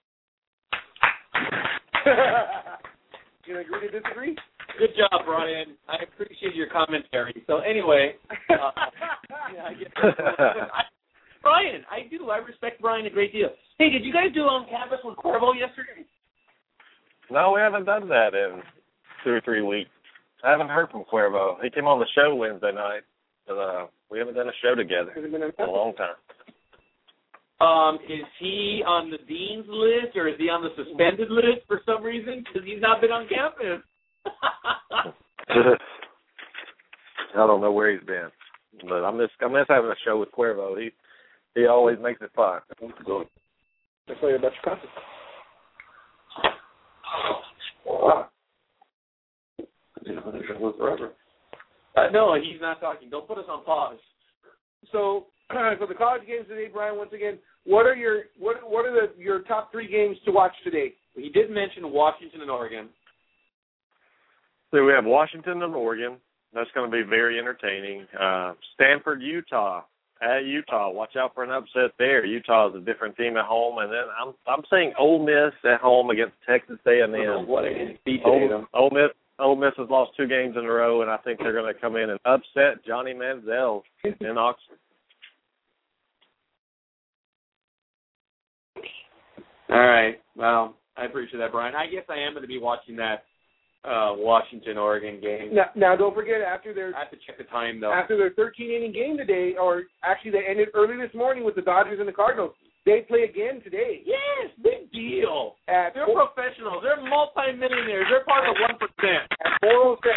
You agree to disagree? Good job, Brian. I appreciate your commentary. So anyway, Brian, I do. I respect Brian a great deal. Hey, did you guys do on campus with Cuervo yesterday? No, we haven't done that in 2 or 3 weeks. I haven't heard from Cuervo. He came on the show Wednesday night, but we haven't done a show together in a long time. Is he on the dean's list or is he on the suspended list for some reason? Because he's not been on campus. I don't know where he's been, but I miss having a show with Cuervo. He always makes it fun. That's why you're about to coffee. Wow. Forever. No, he's not talking. Don't put us on pause. So, for the college games today, Brian, once again, what are your top 3 games to watch today? He did mention Washington and Oregon. So we have Washington and Oregon. That's going to be very entertaining. Stanford, Utah. At Utah, watch out for an upset there. Utah is a different team at home, and then I'm saying Ole Miss at home against Texas A&M. What a beat Ole Miss has lost 2 games in a row, and I think they're going to come in and upset Johnny Manziel in Oxford. All right. Well, I appreciate that, Brian. I guess I am going to be watching that Washington-Oregon game. Now, don't forget, I have to check the time, though. After their 13-inning game today, or actually they ended early this morning with the Dodgers and the Cardinals, they play again today. Yes, big deal. They're professionals. They're multi-millionaires. They're part of the 1%. At 4:06.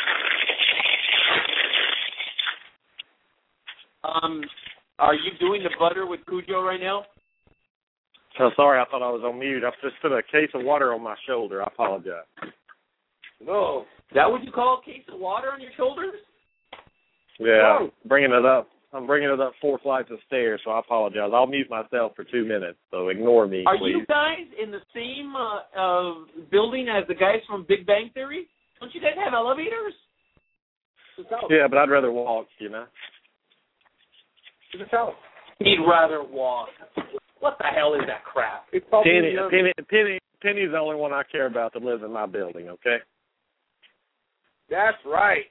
Are you doing the butter with Cujo right now? Oh, sorry, I thought I was on mute. I've just put a case of water on my shoulder. I apologize. No. Is that what you call a case of water on your shoulders? Yeah, I'm bringing it up 4 flights of stairs, so I apologize. I'll mute myself for 2 minutes, so ignore me, Are please. you guys in the same building as the guys from Big Bang Theory? Don't you guys have elevators? Yeah, but I'd rather walk, you know. It's a south. He'd rather walk. What the hell is that crap? It's called Penny's the only one I care about that lives in my building, okay? That's right.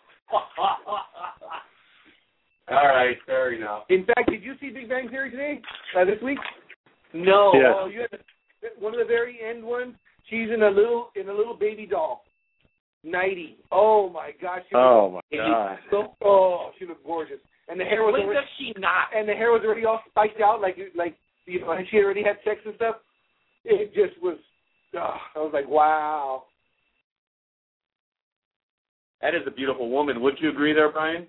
All right, fair enough. In fact, did you see Big Bang Theory today? This week? No. Yes. Oh, you had one of the very end ones. She's in a little baby doll. Nighty. Oh my gosh. My God. She looked gorgeous. And the hair was when does she not? And the hair was already all spiked out, like you know, and she already had sex and stuff. It just was. I was like, wow. That is a beautiful woman. Would you agree there, Brian?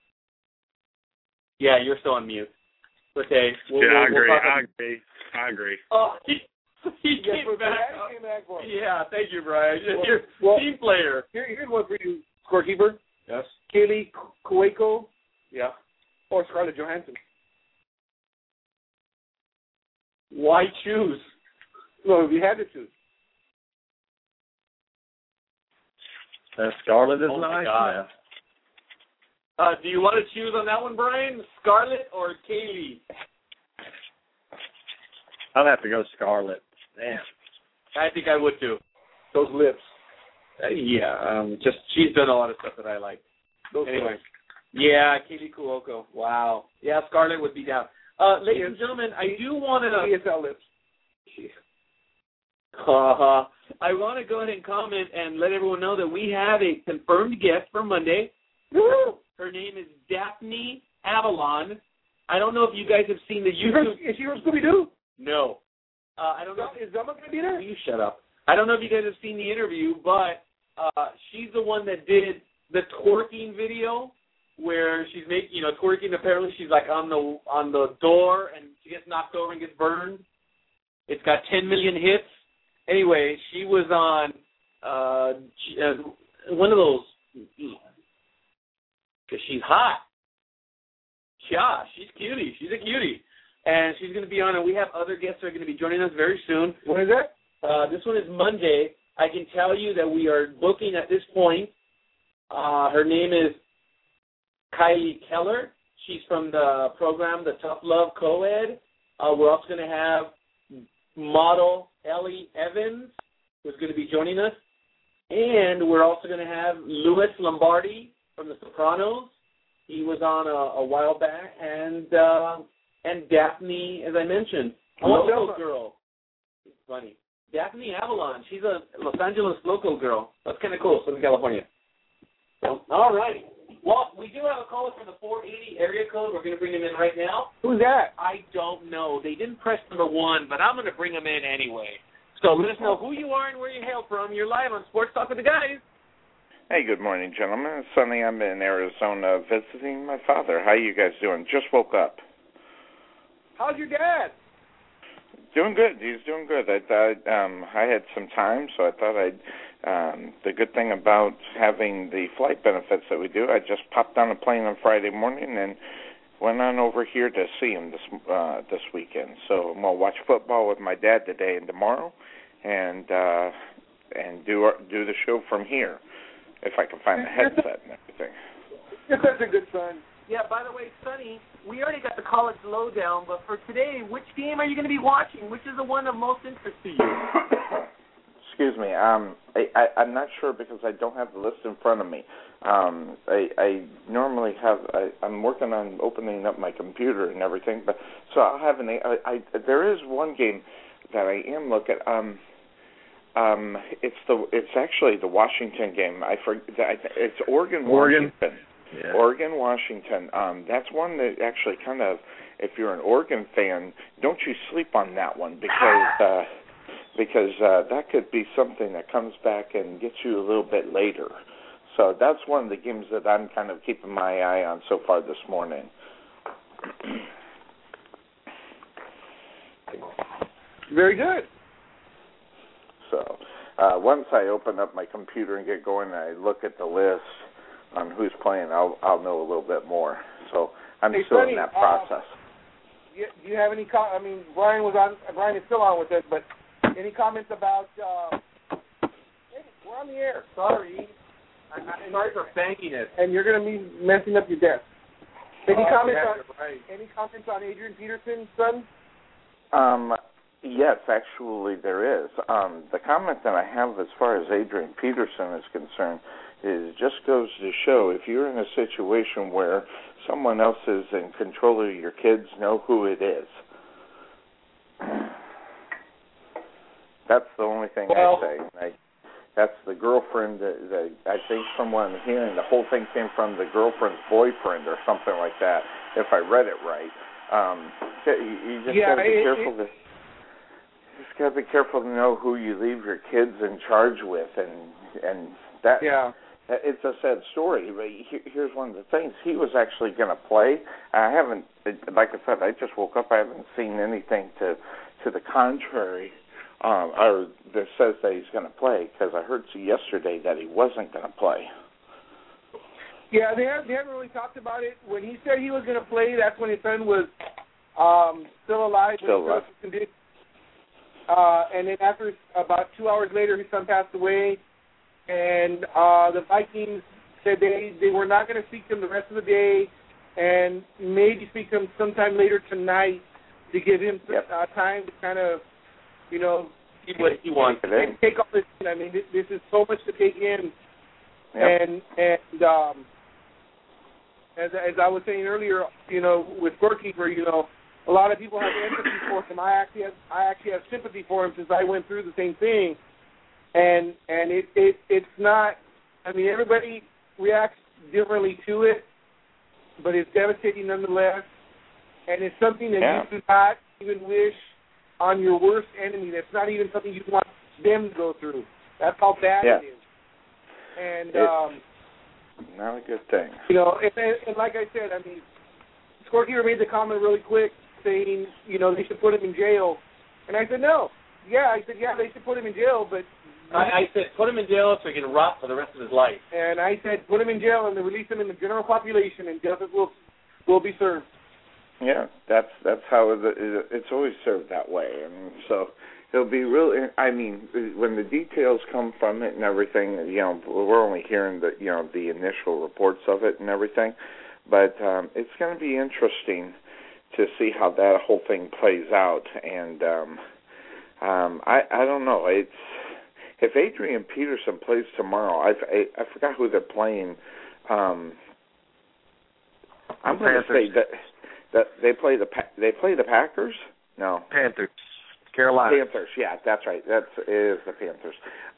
Yeah, you're still on mute. Okay. I agree. Oh, he came back for me. Yeah, thank you, Brian. You're team player. Here's one for you, scorekeeper. Yes. Kaylee Cuoco. Yeah. Or Scarlett Johansson. Why choose? No, if you had to choose. Scarlett is oh nice. My God. Do you want to choose on that one, Brian? Scarlett or Kaylee? I'd have to go Scarlett. Damn. I think I would too. Those lips. Just she's done a lot of stuff that I like. Anyway. Yeah, Kaylee Cuoco. Wow. Yeah, Scarlett would be down. Ladies and gentlemen, I do want to... ESL lips. I want to go ahead and comment and let everyone know that we have a confirmed guest for Monday. Woo! Her name is Daphne Avalon. I don't know if you guys have seen the YouTube... Is she from Scooby-Doo? No. I don't know. Is Zelma going to be there? You shut up. I don't know if you guys have seen the interview, but she's the one that did the twerking video where she's making, twerking. Apparently she's like on the door and she gets knocked over and gets burned. It's got 10 million hits. Anyway, she was on one of those, because she's hot. Yeah, she's cutie. She's a cutie. And she's going to be on, and we have other guests that are going to be joining us very soon. When is that? This one is Monday. I can tell you that we are booking at this point. Her name is Kylie Keller. She's from the program, the Tough Love Co-Ed. We're also going to have model Ellie Evans, who's going to be joining us. And we're also going to have Louis Lombardi from The Sopranos. He was on a while back. And Daphne, as I mentioned, a local girl. It's funny. Daphne Avalon. She's a Los Angeles local girl. That's kind of cool. Southern California. All right. Well, we do have a caller from the 480 area code. We're going to bring him in right now. Who's that? I don't know. They didn't press number 1, but I'm going to bring him in anyway. So let us know who you are and where you hail from. You're live on Sports Talk with the Guys. Hey, good morning, gentlemen. It's Sonny. I'm in Arizona visiting my father. How you guys doing? Just woke up. How's your dad? Doing good. He's doing good. I thought I had some time, so I thought I'd. The good thing about having the flight benefits that we do, I just popped on a plane on Friday morning and went on over here to see him this weekend. So I'm gonna watch football with my dad today and tomorrow, and do the show from here if I can find a headset and everything. You're such a good son. Yeah, by the way, Sonny, we already got the college lowdown, but for today, which game are you going to be watching? Which is the one of most interest to you? Excuse me. I'm not sure because I don't have the list in front of me. I normally have. I'm working on opening up my computer and everything, but so I'll have there is one game that I am looking. It's actually the Washington game. It's Washington. Yeah. Oregon, Washington. That's one that actually kind of, if you're an Oregon fan, don't you sleep on that one because that could be something that comes back and gets you a little bit later. So that's one of the games that I'm kind of keeping my eye on so far this morning. Very good. So once I open up my computer and get going, I look at the list on who's playing, I'll know a little bit more. So I'm still in that process. Do you have any? Brian is still on with us, but any comments about? Hey, we're on the air. Sorry. I'm sorry for banking it. And you're going to be messing up your desk. Any comments on Adrian Peterson's son? Yes, actually there is. The comment that I have as far as Adrian Peterson is concerned is just goes to show if you're in a situation where someone else is in control of your kids, know who it is. That's the only thing I say. That's the girlfriend that I think from what I'm hearing, the whole thing came from the girlfriend's boyfriend or something like that, if I read it right. You just got to be careful just got to be careful to know who you leave your kids in charge with, and that. Yeah. It's a sad story, but here's one of the things. He was actually going to play. I haven't, like I said, I just woke up. I haven't seen anything to the contrary, or that says that he's going to play, because I heard yesterday that he wasn't going to play. Yeah, they haven't really talked about it. When he said he was going to play, that's when his son was still alive. Still alive. And then after, about 2 hours later, his son passed away. And the Vikings said they were not going to speak to him the rest of the day and maybe speak to him sometime later tonight to give him time to kind of, see what he wants. And take all this in. I mean, this is so much to take in. Yep. And as I was saying earlier, with Scorekeeper, a lot of people have empathy for him. I actually have sympathy for him since I went through the same thing. And it's not, everybody reacts differently to it, but it's devastating nonetheless. And it's something that you do not even wish on your worst enemy. That's not even something you want them to go through. That's how bad it is. And it's not a good thing. And like I said, Scorekeeper made the comment really quick saying, they should put him in jail. And I said, no. Yeah, they should put him in jail, but I said put him in jail so he can rot for the rest of his life. And I said put him in jail and then release him in the general population, and justice will be served. Yeah, that's how it's always served that way, and so it'll be really. When the details come from it and everything, we're only hearing the initial reports of it and everything, but it's going to be interesting to see how that whole thing plays out, and I don't know. If Adrian Peterson plays tomorrow, I forgot who they're playing. I'm going to say that they play the Packers. No, Panthers, Carolina. Panthers, yeah, that's right. It is the Panthers.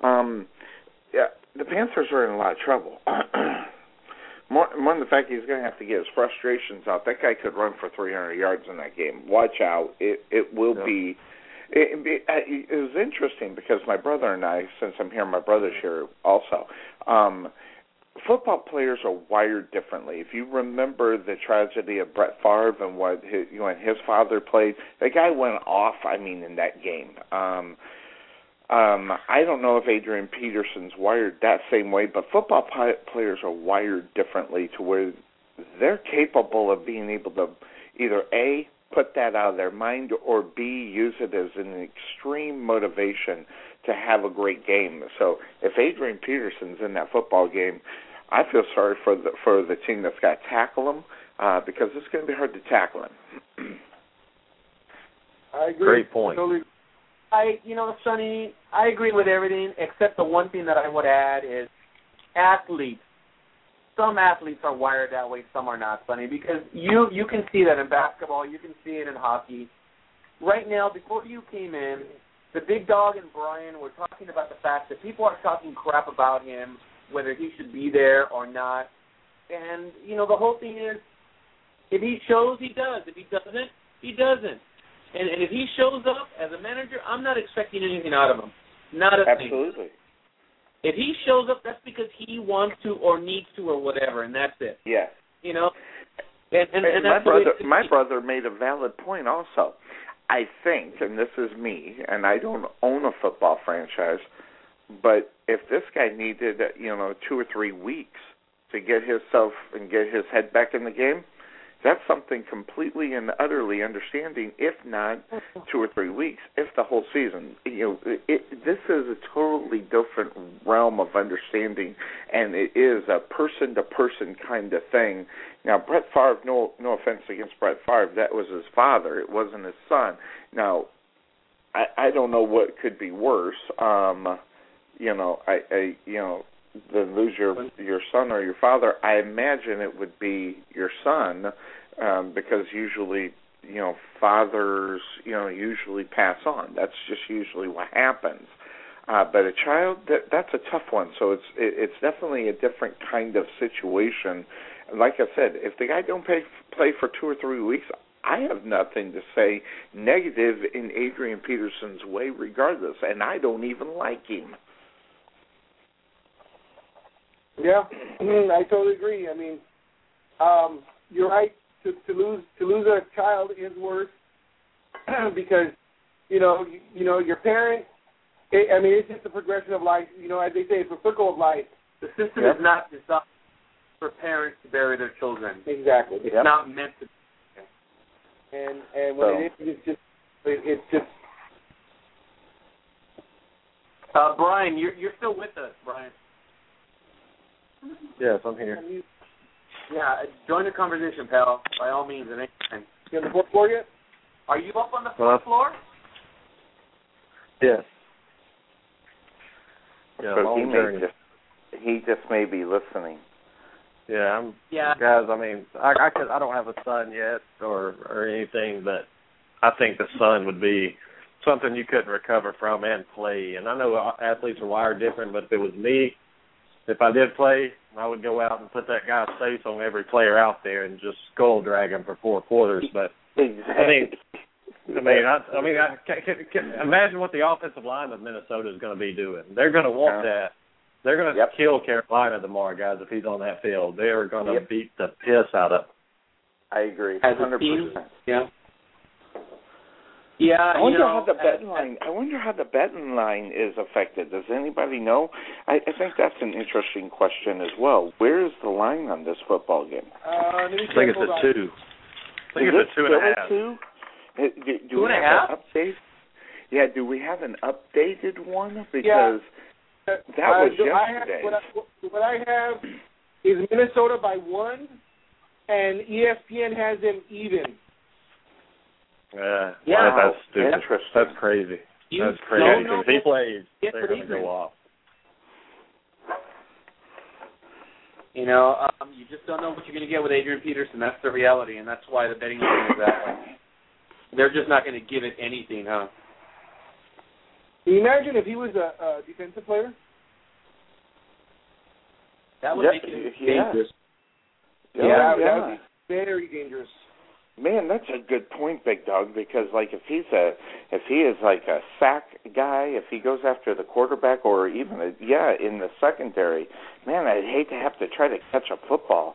The Panthers are in a lot of trouble. More than the fact he's going to have to get his frustrations out. That guy could run for 300 yards in that game. Watch out! It will be. It was interesting because my brother and I, since I'm here, my brother's here also. football players are wired differently. If you remember the tragedy of Brett Favre and what when his father played, the guy went off. I mean, in that game. I don't know if Adrian Peterson's wired that same way, but football players are wired differently to where they're capable of being able to either A, put that out of their mind, or B, use it as an extreme motivation to have a great game. So if Adrian Peterson's in that football game, I feel sorry for the team that's got to tackle him because it's going to be hard to tackle him. I agree. Great point. Sonny, I agree with everything except the one thing that I would add is athletes. Some athletes are wired that way, some are not, Sonny, because you can see that in basketball, you can see it in hockey. Right now, before you came in, the big dog and Brian were talking about the fact that people are talking crap about him, whether he should be there or not. And, the whole thing is, if he shows, he does. If he doesn't, he doesn't. And if he shows up as a manager, I'm not expecting anything out of him. Not a thing. Absolutely. If he shows up, that's because he wants to or needs to or whatever, and that's it. Yeah. And that's my brother made a valid point also. I think, and this is me, and I don't own a football franchise, but if this guy needed, 2 or 3 weeks to get himself and get his head back in the game, that's something completely and utterly understanding, if not 2 or 3 weeks, if the whole season. This is a totally different realm of understanding, and it is a person-to-person kind of thing. Now, Brett Favre, no offense against Brett Favre, that was his father. It wasn't his son. Now, I don't know what could be worse. Than lose your son or your father. I imagine it would be your son, because usually, fathers, usually pass on. That's just usually what happens. But a child, that's a tough one. So it's definitely a different kind of situation. Like I said, if the guy don't play for 2 or 3 weeks, I have nothing to say negative in Adrian Peterson's way regardless, and I don't even like him. Yeah, I totally agree. I mean, you're right. To lose a child is worse because your parent. It's just a progression of life. As they say, it's a circle of life. The system is not designed for parents to bury their children. Exactly. It's not meant to. And when it's just. Brian, you're still with us, Brian. Yes, I'm here. Yeah, join the conversation, pal, by all means. At any time. You on the fourth floor yet? Are you up on the fourth floor? Yes. So he just may be listening. Yeah, guys. I don't have a son yet or anything, but I think the son would be something you couldn't recover from and play. And I know athletes are wired different, but if it was me, if I did play, I would go out and put that guy's face on every player out there and just skull drag him for 4 quarters. But exactly. I can imagine what the offensive line of Minnesota is going to be doing. They're going to want that. They're going to kill Carolina tomorrow, guys. If he's on that field, they are going to beat the piss out of him. I agree. As a 100%. Team, yeah. I wonder how the betting line is affected. Does anybody know? I think that's an interesting question as well. Where is the line on this football game? I think it's at 2. I think it's at 2.5. Do we have an update? Yeah, do we have an updated one? Because that was yesterday. What I have is Minnesota by 1, and ESPN has them even. That's stupid. That's crazy. That's crazy. If he plays, they're going to go off. You just don't know what you're going to get with Adrian Peterson. That's the reality, and that's why the betting line is that way. They're just not going to give it anything, huh? Can you imagine if he was a defensive player? That would make it dangerous. That would be very dangerous. Man, that's a good point, Big Dog, because like if he is like a sack guy, if he goes after the quarterback or even in the secondary, man, I'd hate to have to try to catch a football.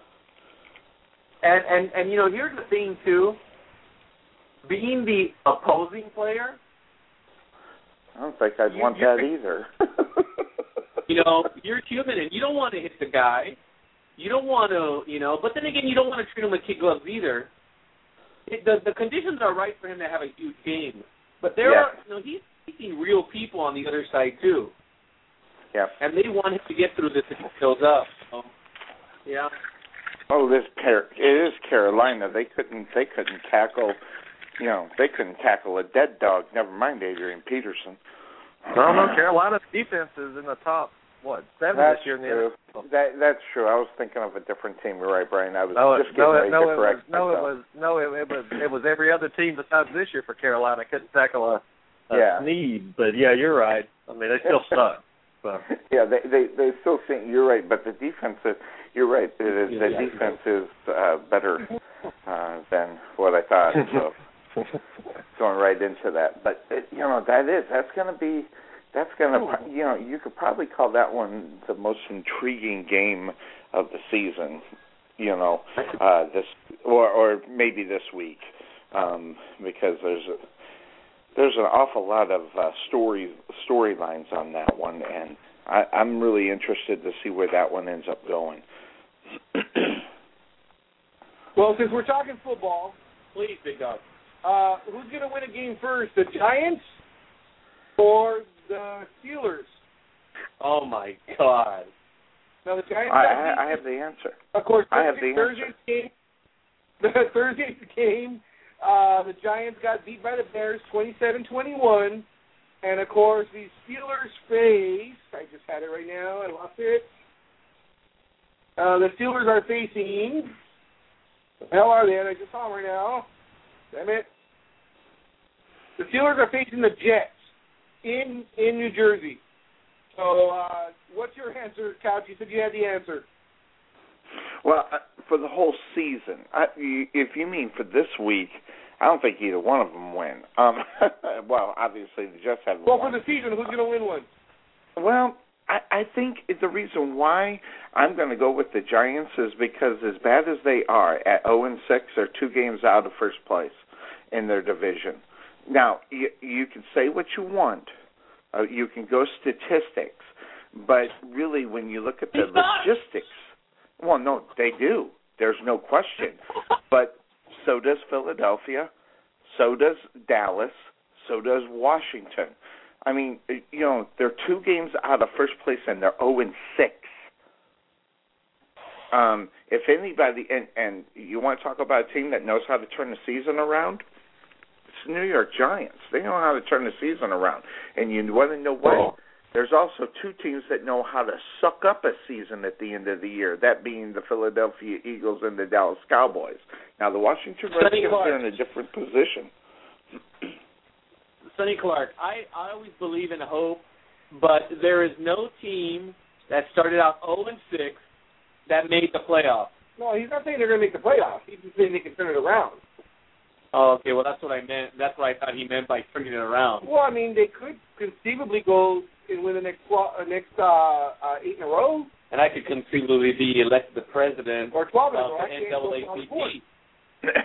And here's the thing too. Being the opposing player, I don't think I'd want that either. You're human and you don't want to hit the guy. You don't want to, but then again, you don't want to treat him with kid gloves either. The conditions are right for him to have a huge game, but there are, he's facing real people on the other side too. Yeah. And they want him to get through this if he fills up. So, yeah. Oh, it is Carolina. They couldn't tackle, they couldn't tackle a dead dog. Never mind Adrian Peterson. No, Carolina's defense is in the top. 7 this year in the NFL. That's true. I was thinking of a different team. You're right, Brian. I was just getting ready to correct myself. It was every other team besides this year for Carolina couldn't tackle a Snead. But yeah, you're right. I mean, they still suck. So. Yeah, they still think you're right, but the defense is. You're right. The defense is better than what I thought. So going right into that, but that's going to be. That's going to, you could probably call that one the most intriguing game of the season, this or maybe this week, because there's an awful lot of storylines on that one, and I'm really interested to see where that one ends up going. Well, since we're talking football, please, Big Dog, who's going to win a game first, the Giants or the Steelers? Oh my God! Now the Giants. I have the answer. Of course, Thursday's game. Thursday's game. The Giants got beat by the Bears, 27-21, and of course the Steelers face. I just had it right now. I lost it. The Steelers are facing. What the hell are they? I just saw them right now. Damn it! The Steelers are facing the Jets. In New Jersey. So what's your answer, Couch? You said you had the answer. Well, for the whole season, if you mean for this week, I don't think either one of them win. Well, obviously the Jets have Well, won. for the season, who's going to win one? Well, I think the reason why I'm going to go with the Giants is because as bad as they are at 0-6, they're 2 games out of first place in their division. Now, you can say what you want. You can go statistics. But really, when you look at the logistics, well, no, they do. There's no question. But so does Philadelphia. So does Dallas. So does Washington. I mean, they're 2 games out of first place, and they're 0-6. If anybody, and you want to talk about a team that knows how to turn the season around, New York Giants. They know how to turn the season around. And you want to know what? There's also 2 teams that know how to suck up a season at the end of the year, that being the Philadelphia Eagles and the Dallas Cowboys. Now, the Washington Redskins are in a different position. Sonny Clark, I always believe in hope, but there is no team that started out 0-6 that made the playoffs. No, he's not saying they're going to make the playoffs. He's just saying they can turn it around. Oh, okay. Well, that's what I meant. That's what I thought he meant by turning it around. Well, I mean, they could conceivably go and win the next 8 in a row. And I could conceivably be elected the president or 12 in a of row. the NAACP.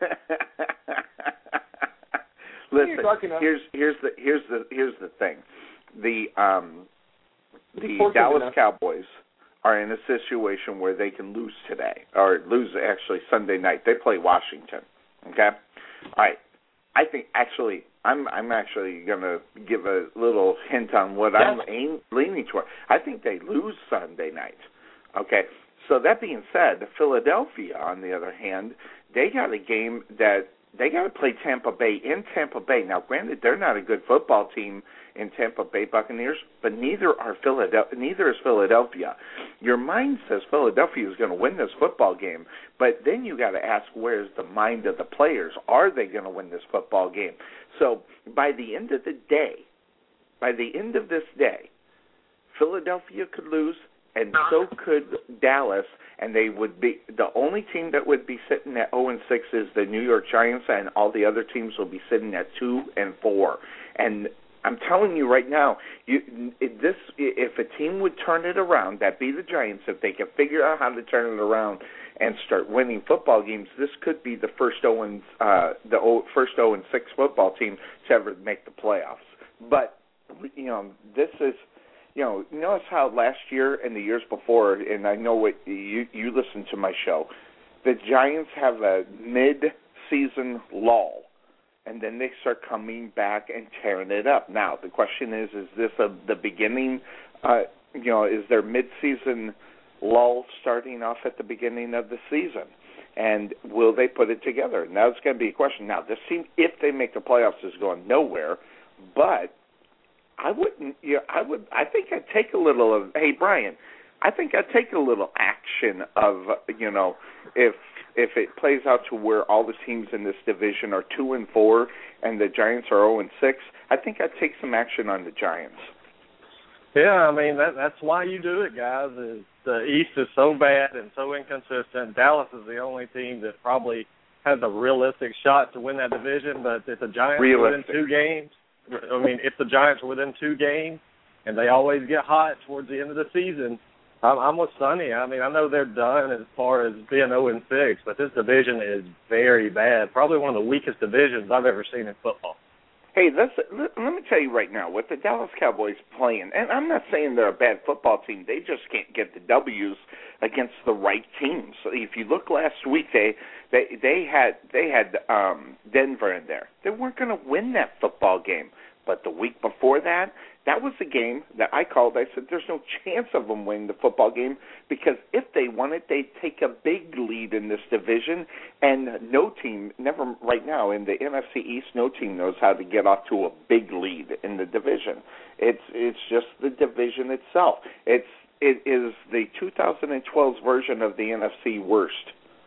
Listen, here's the thing. The Dallas Cowboys are in a situation where they can lose today, or lose actually Sunday night. They play Washington. Okay? All right. I think I'm actually going to give a little hint on what I'm leaning toward. I think they lose Sunday night. Okay? So that being said, Philadelphia, on the other hand, they got a game that they got to play Tampa Bay in Tampa Bay. Now, granted, they're not a good football team in Tampa Bay Buccaneers, but neither is Philadelphia. Your mind says Philadelphia is going to win this football game, but then you got to ask, where's the mind of the players? Are they going to win this football game? So by the end of this day, Philadelphia could lose, and so could Dallas, and they would be the only team that would be sitting at 0-6 is the New York Giants, and all the other teams will be sitting at 2-4. And I'm telling you right now, if a team would turn it around, that'd be the Giants. If they could figure out how to turn it around and start winning football games, this could be the first 0-6 football team to ever make the playoffs. But this is. Notice how last year and the years before, and I know what you listen to my show, the Giants have a mid-season lull, and then they start coming back and tearing it up. Now, the question is this the beginning, is their mid-season lull starting off at the beginning of the season? And will they put it together? Now, it's going to be a question. Now, this team, if they make the playoffs, is going nowhere, but I wouldn't. I think I'd take a little of. Hey, Brian, I think I'd take a little action of. If it plays out to where all the teams in this division are 2-4 and the Giants are 0-6, I think I'd take some action on the Giants. Yeah, I mean that's why you do it, guys. Is the East is so bad and so inconsistent. Dallas is the only team that probably has a realistic shot to win that division. But if the Giants win 2 games. If the Giants are within 2 games and they always get hot towards the end of the season, I'm with Sonny. I mean, I know they're done as far as being 0-6, but this division is very bad. Probably one of the weakest divisions I've ever seen in football. Hey, let me tell you right now, with the Dallas Cowboys playing, and I'm not saying they're a bad football team, they just can't get the W's against the right teams. So if you look last week, they had Denver in there. They weren't going to win that football game. But the week before that was the game that I called. I said, there's no chance of them winning the football game because if they won it, they'd take a big lead in this division. And no team, never right now in the NFC East, no team knows how to get off to a big lead in the division. It's just the division itself. It is the 2012 version of the NFC worst.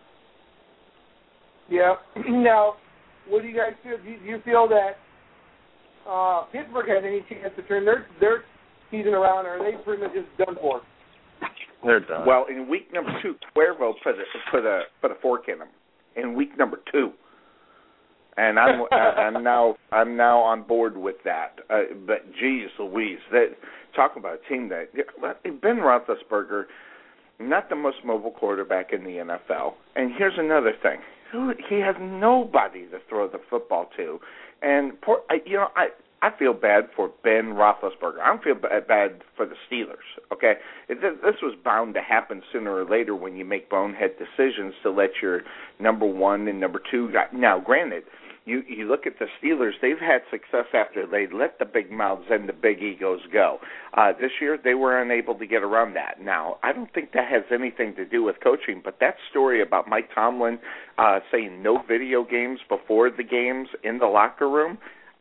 Yeah. Now, what do you guys feel? Do you feel that Pittsburgh has any chance to turn their season around, or are they pretty much just done for? They're done. Well, in week number 2, Cuervo put a fork in them. In week number 2, and I'm now on board with that. But geez Louise, talk about a team that Ben Roethlisberger, not the most mobile quarterback in the NFL. And here's another thing: he has nobody to throw the football to. And I feel bad for Ben Roethlisberger. I don't feel bad for the Steelers, okay? This was bound to happen sooner or later when you make bonehead decisions to let your number 1 and number 2 guy. Now, granted, you look at the Steelers, they've had success after they let the big mouths and the big egos go. This year, they were unable to get around that. Now, I don't think that has anything to do with coaching, but that story about Mike Tomlin saying no video games before the games in the locker room,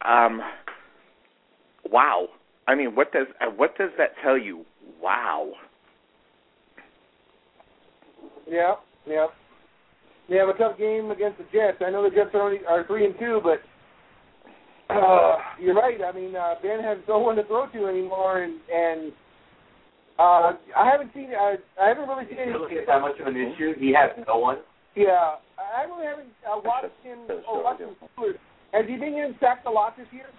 wow. I mean, what does that tell you? Wow. Yeah. They have a tough game against the Jets. I know the Jets are 3-2, but you're right. I mean, Ben has no one to throw to anymore, and I haven't really seen anything. Really, that much of an issue? He has no one. Yeah, I really haven't watched him. Has he been getting sacked a lot this year?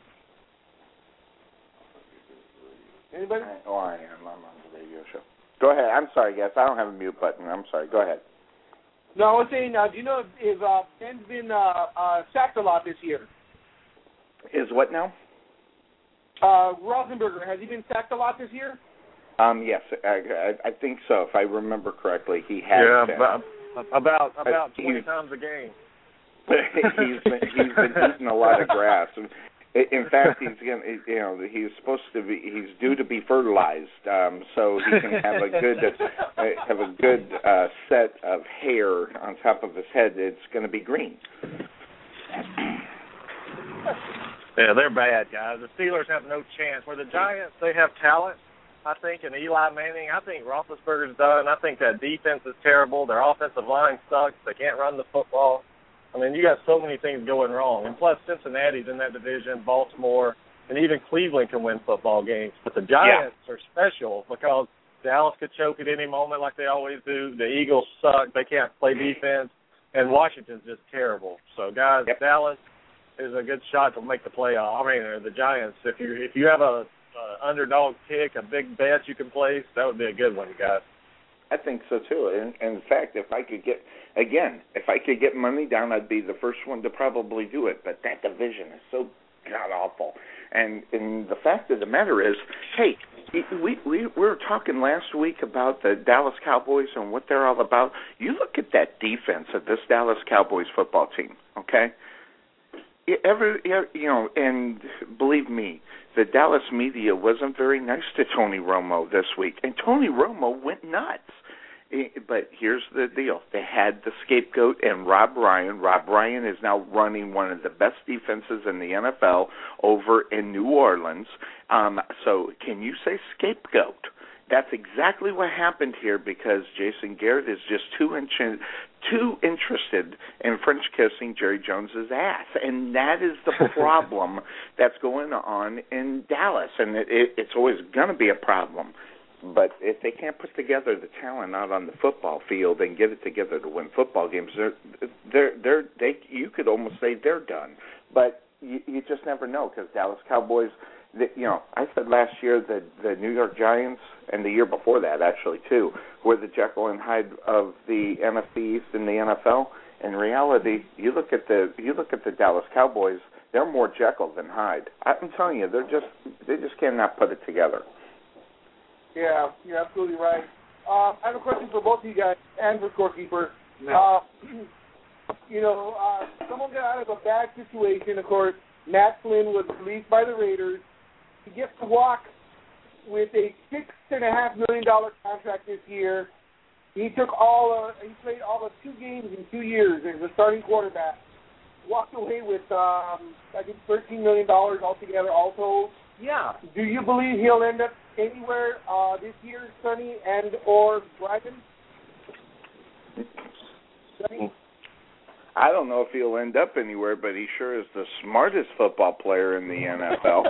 Anybody? Oh, I am. I'm on the radio show. Go ahead. I'm sorry, guys. I don't have a mute button. I'm sorry. Go ahead. No, I was saying, do you know if Ben's been sacked a lot this year? Is what now? Roethlisberger, has he been sacked a lot this year? Yes, I think so. If I remember correctly, he has. Yeah, about 20 times a game. He's been eating a lot of grass. In fact, he's supposed to be. He's due to be fertilized, so he can have a good set of hair on top of his head. It's going to be green. Yeah, they're bad, guys. The Steelers have no chance. Where the Giants, they have talent, I think, and Eli Manning. I think Roethlisberger's done. I think that defense is terrible. Their offensive line sucks. They can't run the football. I mean, you got so many things going wrong. And plus, Cincinnati's in that division, Baltimore, and even Cleveland can win football games. But the Giants are special because Dallas could choke at any moment like they always do. The Eagles suck. They can't play defense. And Washington's just terrible. So, guys, Dallas is a good shot to make the playoff. I mean, the Giants. If you have a underdog pick, a big bet you can place, that would be a good one, guys. I think so too. And in fact, if I could get money down, I'd be the first one to probably do it. But that division is so god awful. And the fact of the matter is, hey, we were talking last week about the Dallas Cowboys and what they're all about. You look at that defense of this Dallas Cowboys football team, okay? And believe me, the Dallas media wasn't very nice to Tony Romo this week, and Tony Romo went nuts. But here's the deal. They had the scapegoat and Rob Ryan. Rob Ryan is now running one of the best defenses in the NFL over in New Orleans. So can you say scapegoat? That's exactly what happened here because Jason Garrett is just too interested in French kissing Jerry Jones's ass. And that is the problem that's going on in Dallas. And it's always going to be a problem. But if they can't put together the talent out on the football field and get it together to win football games, you could almost say they're done. But you just never know because Dallas Cowboys, I said last year that the New York Giants and the year before that actually too were the Jekyll and Hyde of the NFC East in the NFL. In reality, you look at the Dallas Cowboys, they're more Jekyll than Hyde. I'm telling you, they just cannot put it together. Yeah, you're absolutely right. I have a question for both of you guys and for Scorekeeper. Someone got out of a bad situation. Of course, Matt Flynn was released by the Raiders. He gets to walk with a $6.5 million contract this year. He played all of 2 games in 2 years as a starting quarterback. Walked away with, I think, $13 million altogether, all told. Yeah. Do you believe he'll end up anywhere this year, Sonny and or Brian? Sonny? I don't know if he'll end up anywhere, but he sure is the smartest football player in the NFL.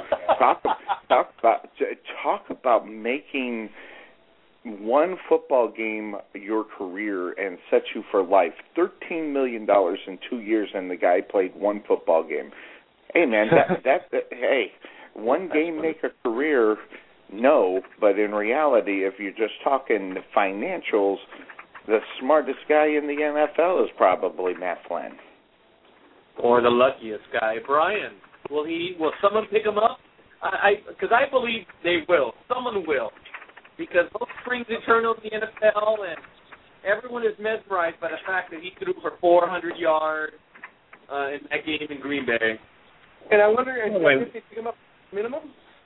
Talk about making one football game your career and set you for life. $13 million in 2 years, and the guy played one football game. Hey, man, hey, one game make a career. No, but in reality, if you're just talking financials, the smartest guy in the NFL is probably Matt Flynn. Or the luckiest guy. Brian, will someone pick him up? Because I believe they will. Someone will. Because hope springs eternal in the NFL, and everyone is mesmerized by the fact that he threw for 400 yards in that game in Green Bay. And I wonder if they pick him up minimum?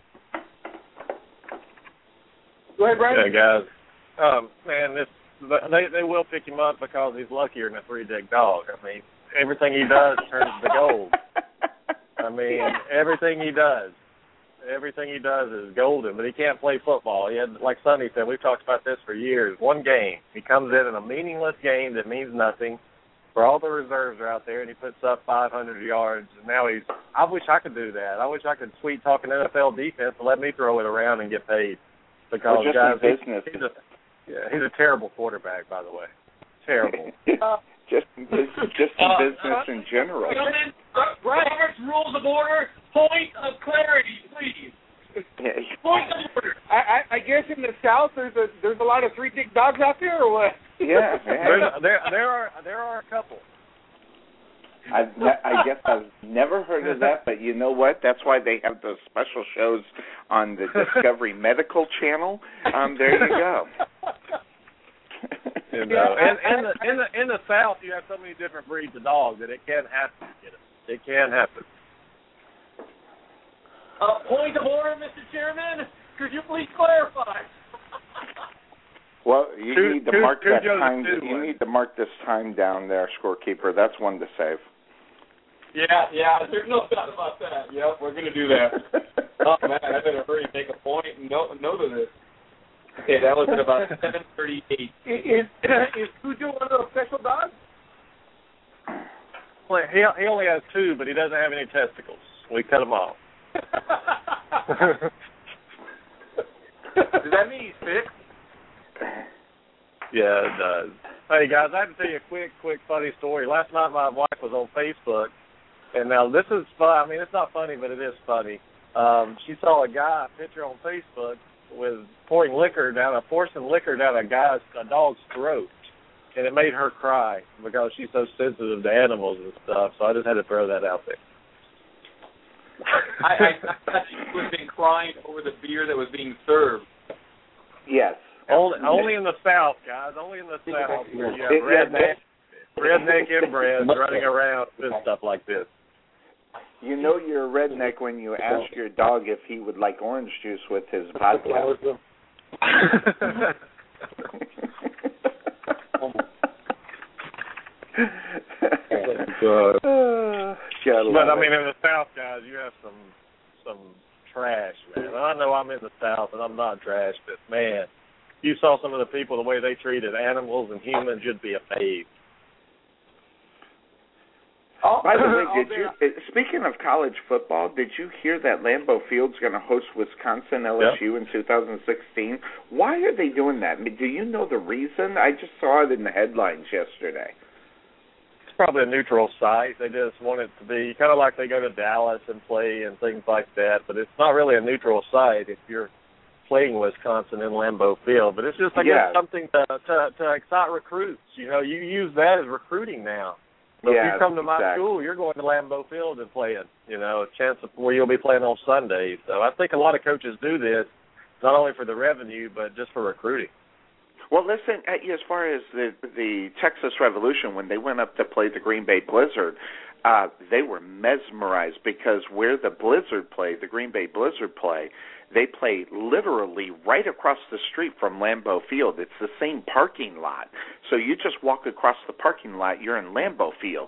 Go ahead, Brian. Yeah, guys. They will pick him up because he's luckier than a three-dick dog. I mean, everything he does turns to gold. I mean, everything he does is golden, but he can't play football. He had, like Sonny said, we've talked about this for years. One game. He comes in a meaningless game that means nothing. For all the reserves are out there, and he puts up 500 yards. And now I wish I could do that. I wish I could sweet-talk an NFL defense and let me throw it around and get paid. Because, guys, he's a terrible quarterback, by the way. Terrible. just in business in general. Robert's Rules of Order, point of clarity, please. Point of order. I guess in the South there's a lot of three-dick dogs out there, or what? Yeah. There are a couple. I guess I've never heard of that, but you know what? That's why they have those special shows on the Discovery Medical Channel. There you go. In the South, you have so many different breeds of dogs that it can happen. It can happen. Point of order, Mr. Chairman. Could you please clarify? Well, you need to mark that time. You need to mark this time down there, Scorekeeper. That's one to save. Yeah. There's no doubt about that. Yep, we're going to do that. Oh man, I better hurry and make a point and note of this. Okay, that was at about 7:38. Is Cujo one of those special dogs? Well, he only has 2, but he doesn't have any testicles. We cut them off. Does that mean he's fixed? Yeah, it does. Hey, guys, I have to tell you a quick funny story. Last night my wife was on Facebook, and now this is fun. I mean, it's not funny, but it is funny. She saw a picture on Facebook with forcing liquor down a dog's throat, and it made her cry because she's so sensitive to animals and stuff. So I just had to throw that out there. I thought she would have been crying over the beer that was being served. Yes. Only in the South, guys. Only in the South where you have redneck inbreds running around doing stuff like this. You know you're a redneck when you ask your dog if he would like orange juice with his vodka. But I mean, in the South, guys, you have some trash, man. I know I'm in the South and I'm not trash, but man, you saw some of the people, the way they treated animals and humans, you'd be amazed. By the way, speaking of college football, did you hear that Lambeau Field's going to host Wisconsin LSU in 2016? Why are they doing that? I mean, do you know the reason? I just saw it in the headlines yesterday. It's probably a neutral site. They just want it to be kind of like they go to Dallas and play and things like that, but it's not really a neutral site if you're playing Wisconsin in Lambeau Field. But it's just, I guess, something to excite recruits. You know, you use that as recruiting now. So if you come to my school, you're going to Lambeau Field and playing, you know, a chance of where you'll be playing on Sundays. So I think a lot of coaches do this, not only for the revenue, but just for recruiting. Well, listen, as far as the Texas Revolution, when they went up to play the Green Bay Blizzard, they were mesmerized because where the Blizzard play, the Green Bay Blizzard play, they play literally right across the street from Lambeau Field. It's the same parking lot. So you just walk across the parking lot, you're in Lambeau Field,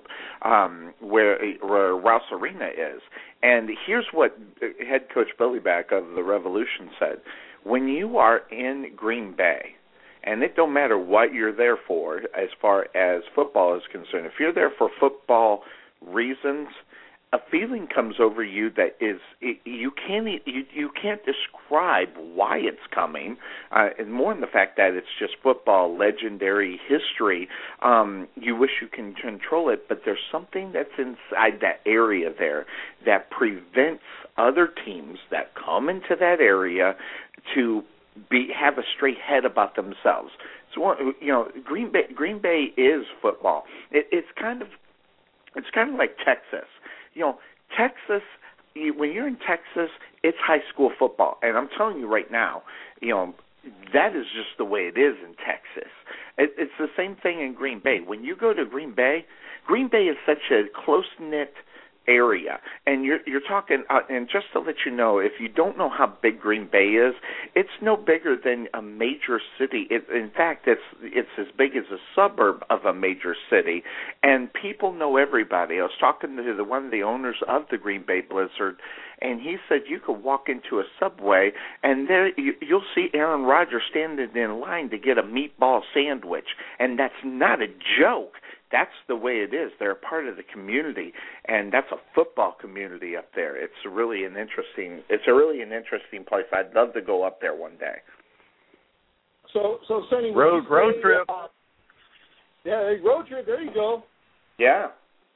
where Rouse Arena is. And here's what head coach Billy Back of the Revolution said. When you are in Green Bay, and it don't matter what you're there for as far as football is concerned, if you're there for football reasons, a feeling comes over you that is you can't describe why it's coming, and more in the fact that it's just football, legendary history. You wish you can control it, but there's something that's inside that area there that prevents other teams that come into that area to have a straight head about themselves. So, you know, Green Bay is football. It's kind of like Texas. You know, Texas, when you're in Texas, it's high school football. And I'm telling you right now, you know, that is just the way it is in Texas. It's the same thing in Green Bay. When you go to Green Bay is such a close-knit area. And you're talking, and just to let you know, if you don't know how big Green Bay is, it's no bigger than a major city. In fact, it's as big as a suburb of a major city, and people know everybody. I was talking to one of the owners of the Green Bay Blizzard, and he said you could walk into a Subway, and there you'll see Aaron Rodgers standing in line to get a meatball sandwich, and that's not a joke. That's the way it is. They're a part of the community, and that's a football community up there. It's really an interesting place. I'd love to go up there one day. So Sonny, road trip. Road trip. There you go. Yeah.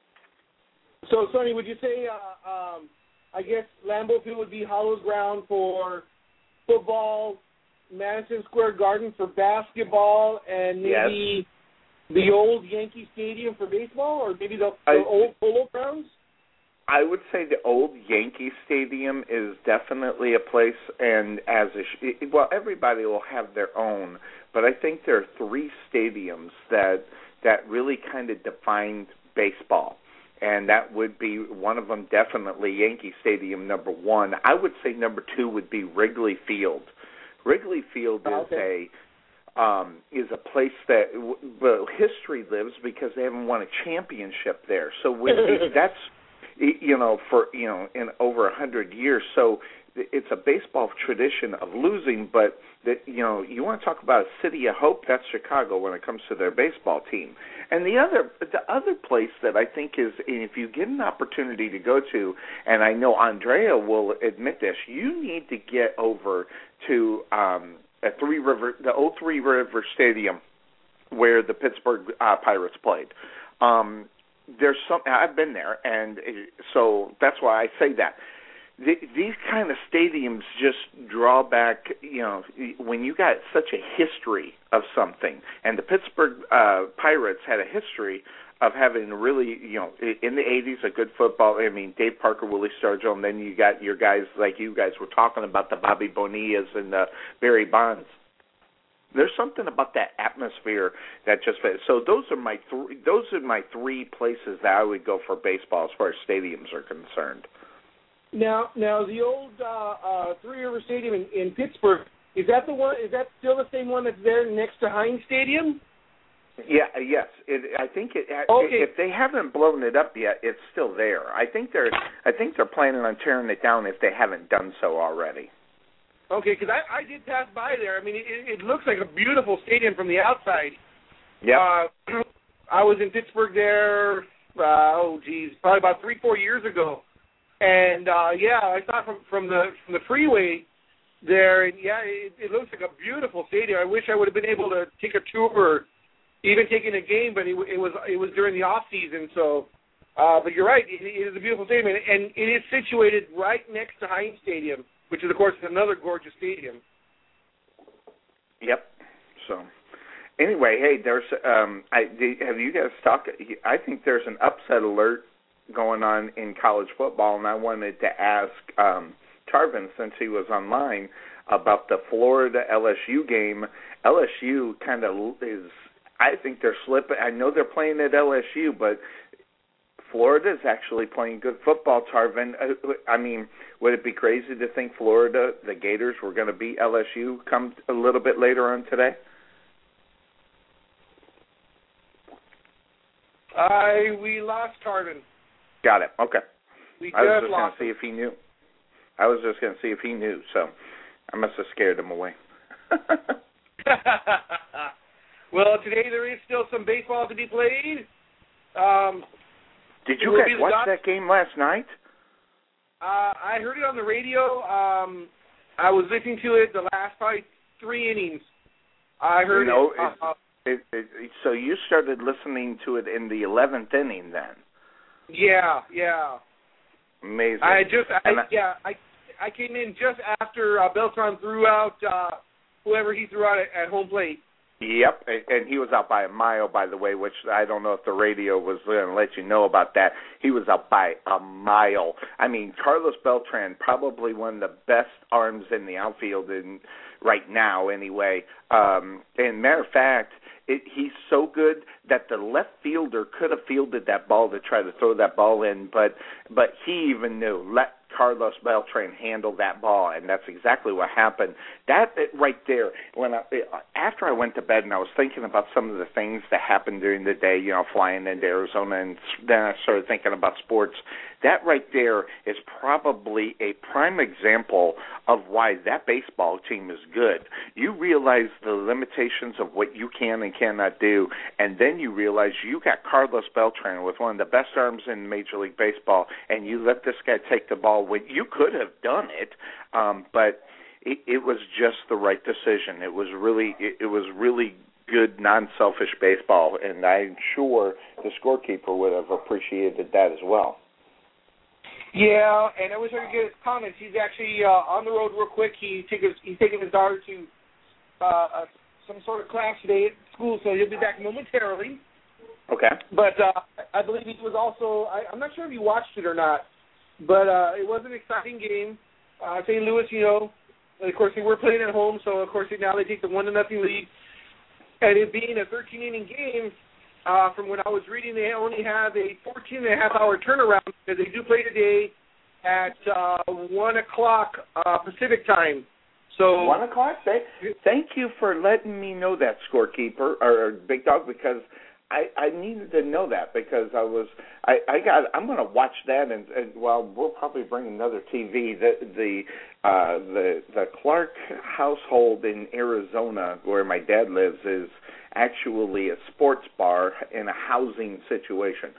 So Sonny, would you say, I guess Lambeau Field would be hallowed ground for football, Madison Square Garden for basketball, and maybe the old Yankee Stadium for baseball, or maybe the old Polo Grounds? I would say the old Yankee Stadium is definitely a place, and everybody will have their own, but I think there are three stadiums that really kind of defined baseball, and that would be one of them, definitely Yankee Stadium, number one. I would say number two would be Wrigley Field. Wrigley Field is a place that history lives because they haven't won a championship there. So that's in over 100 years. So it's a baseball tradition of losing, but you want to talk about a city of hope. That's Chicago when it comes to their baseball team. And the other place that I think is, if you get an opportunity to go to, and I know Andrea will admit this, you need to get over to the old Three River Stadium where the Pittsburgh Pirates played. There's some. I've been there, and so that's why I say that. These kind of stadiums just draw back, when you got such a history of something, and the Pittsburgh Pirates had a history of having really, in the 80s, a good football. I mean, Dave Parker, Willie Stargell, and then you got your guys like you guys were talking about, the Bobby Bonillas and the Barry Bonds. There's something about that atmosphere that just fits. So those are my three places that I would go for baseball as far as stadiums are concerned. Now the old Three River Stadium in Pittsburgh, is that the one? Is that still the same one that's there next to Heinz Stadium? Yeah. Yes. I think it. Okay. If they haven't blown it up yet, it's still there. I think they're planning on tearing it down if they haven't done so already. Okay, because I did pass by there. I mean, it looks like a beautiful stadium from the outside. Yeah. I was in Pittsburgh there. Probably about 3-4 years ago. And I saw from the freeway there, and it looks like a beautiful stadium. I wish I would have been able to take a tour, or even taking a game, but it was during the off season. So, but you're right, it is a beautiful stadium, and it is situated right next to Heinz Stadium, which is of course another gorgeous stadium. Yep. So, anyway, hey, there's have you guys talked? I think there's an upset alert going on in college football, and I wanted to ask Tarvin, since he was online, about the Florida LSU game. LSU kind of is, I think they're slipping. I know they're playing at LSU, but Florida is actually playing good football, Tarvin. I mean, would it be crazy to think Florida, the Gators, were going to beat LSU come a little bit later on today? We lost Tarvin. Got it. Okay. I was just going to see if he knew. So I must have scared him away. Well, today there is still some baseball to be played. Did you guys watch that game last night? I heard it on the radio. I was listening to it the last probably 3 innings. I heard it. So you started listening to it in the 11th inning then? Yeah. Amazing. I came in just after Beltran threw out whoever he threw out at home plate. Yep, and he was out by a mile, by the way, which I don't know if the radio was going to let you know about that. He was out by a mile. I mean, Carlos Beltran, probably one of the best arms in the outfield right now anyway. And matter of fact, he's so good that the left fielder could have fielded that ball to try to throw that ball in, but he even knew, let Carlos Beltran handle that ball, and that's exactly what happened. That right there, after I went to bed and I was thinking about some of the things that happened during the day, flying into Arizona, and then I started thinking about sports. That right there is probably a prime example of why that baseball team is good. You realize the limitations of what you can and cannot do, and then you realize you got Carlos Beltran with one of the best arms in Major League Baseball, and you let this guy take the ball when you could have done it, but it was just the right decision. It was really good, non-selfish baseball, and I'm sure the scorekeeper would have appreciated that as well. Yeah, and I wish I could get his comments. He's actually on the road real quick. He's taking his daughter to some sort of class today at school, so he'll be back momentarily. Okay. But I believe he was also, I'm not sure if you watched it or not, but it was an exciting game. St. Louis, of course, they were playing at home, so of course now they take the 1-0 lead. And it being a 13-inning game, from when I was reading, they only have a 14.5-hour turnaround because they do play today at 1 o'clock Pacific time. So 1 o'clock? Thank you for letting me know that, scorekeeper, or Big Dog, because I needed to know that, because I'm going to watch that, and we'll probably bring another TV. The Clark household in Arizona, where my dad lives, is actually a sports bar in a housing situation.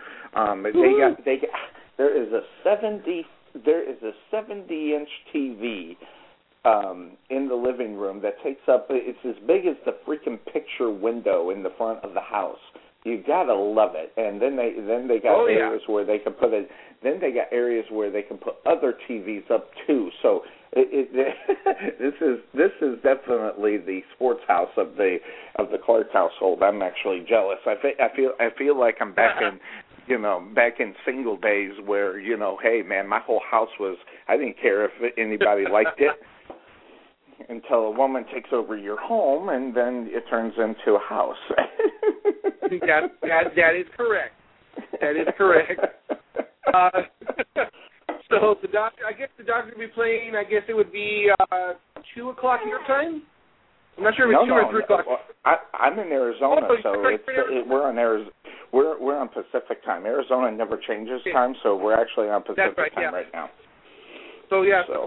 There is a 70-inch TV in the living room that takes up, it's as big as the freaking picture window in the front of the house. You gotta love it. And then they got areas where they can put it. Then they got areas where they can put other TVs up too. So this is definitely the sports house of the Clark household. I'm actually jealous. I feel like I'm back in single days where, hey man, my whole house was, I didn't care if anybody liked it until a woman takes over your home and then it turns into a house. That is correct. That is correct. So the doctor, I guess the doctor would be playing. I guess it would be 2 o'clock your time. I'm not sure if it's 2 or 3 o'clock. I'm in Arizona, we're on Arizona. We're on Pacific time. Arizona never changes time, so we're actually on Pacific time right now. So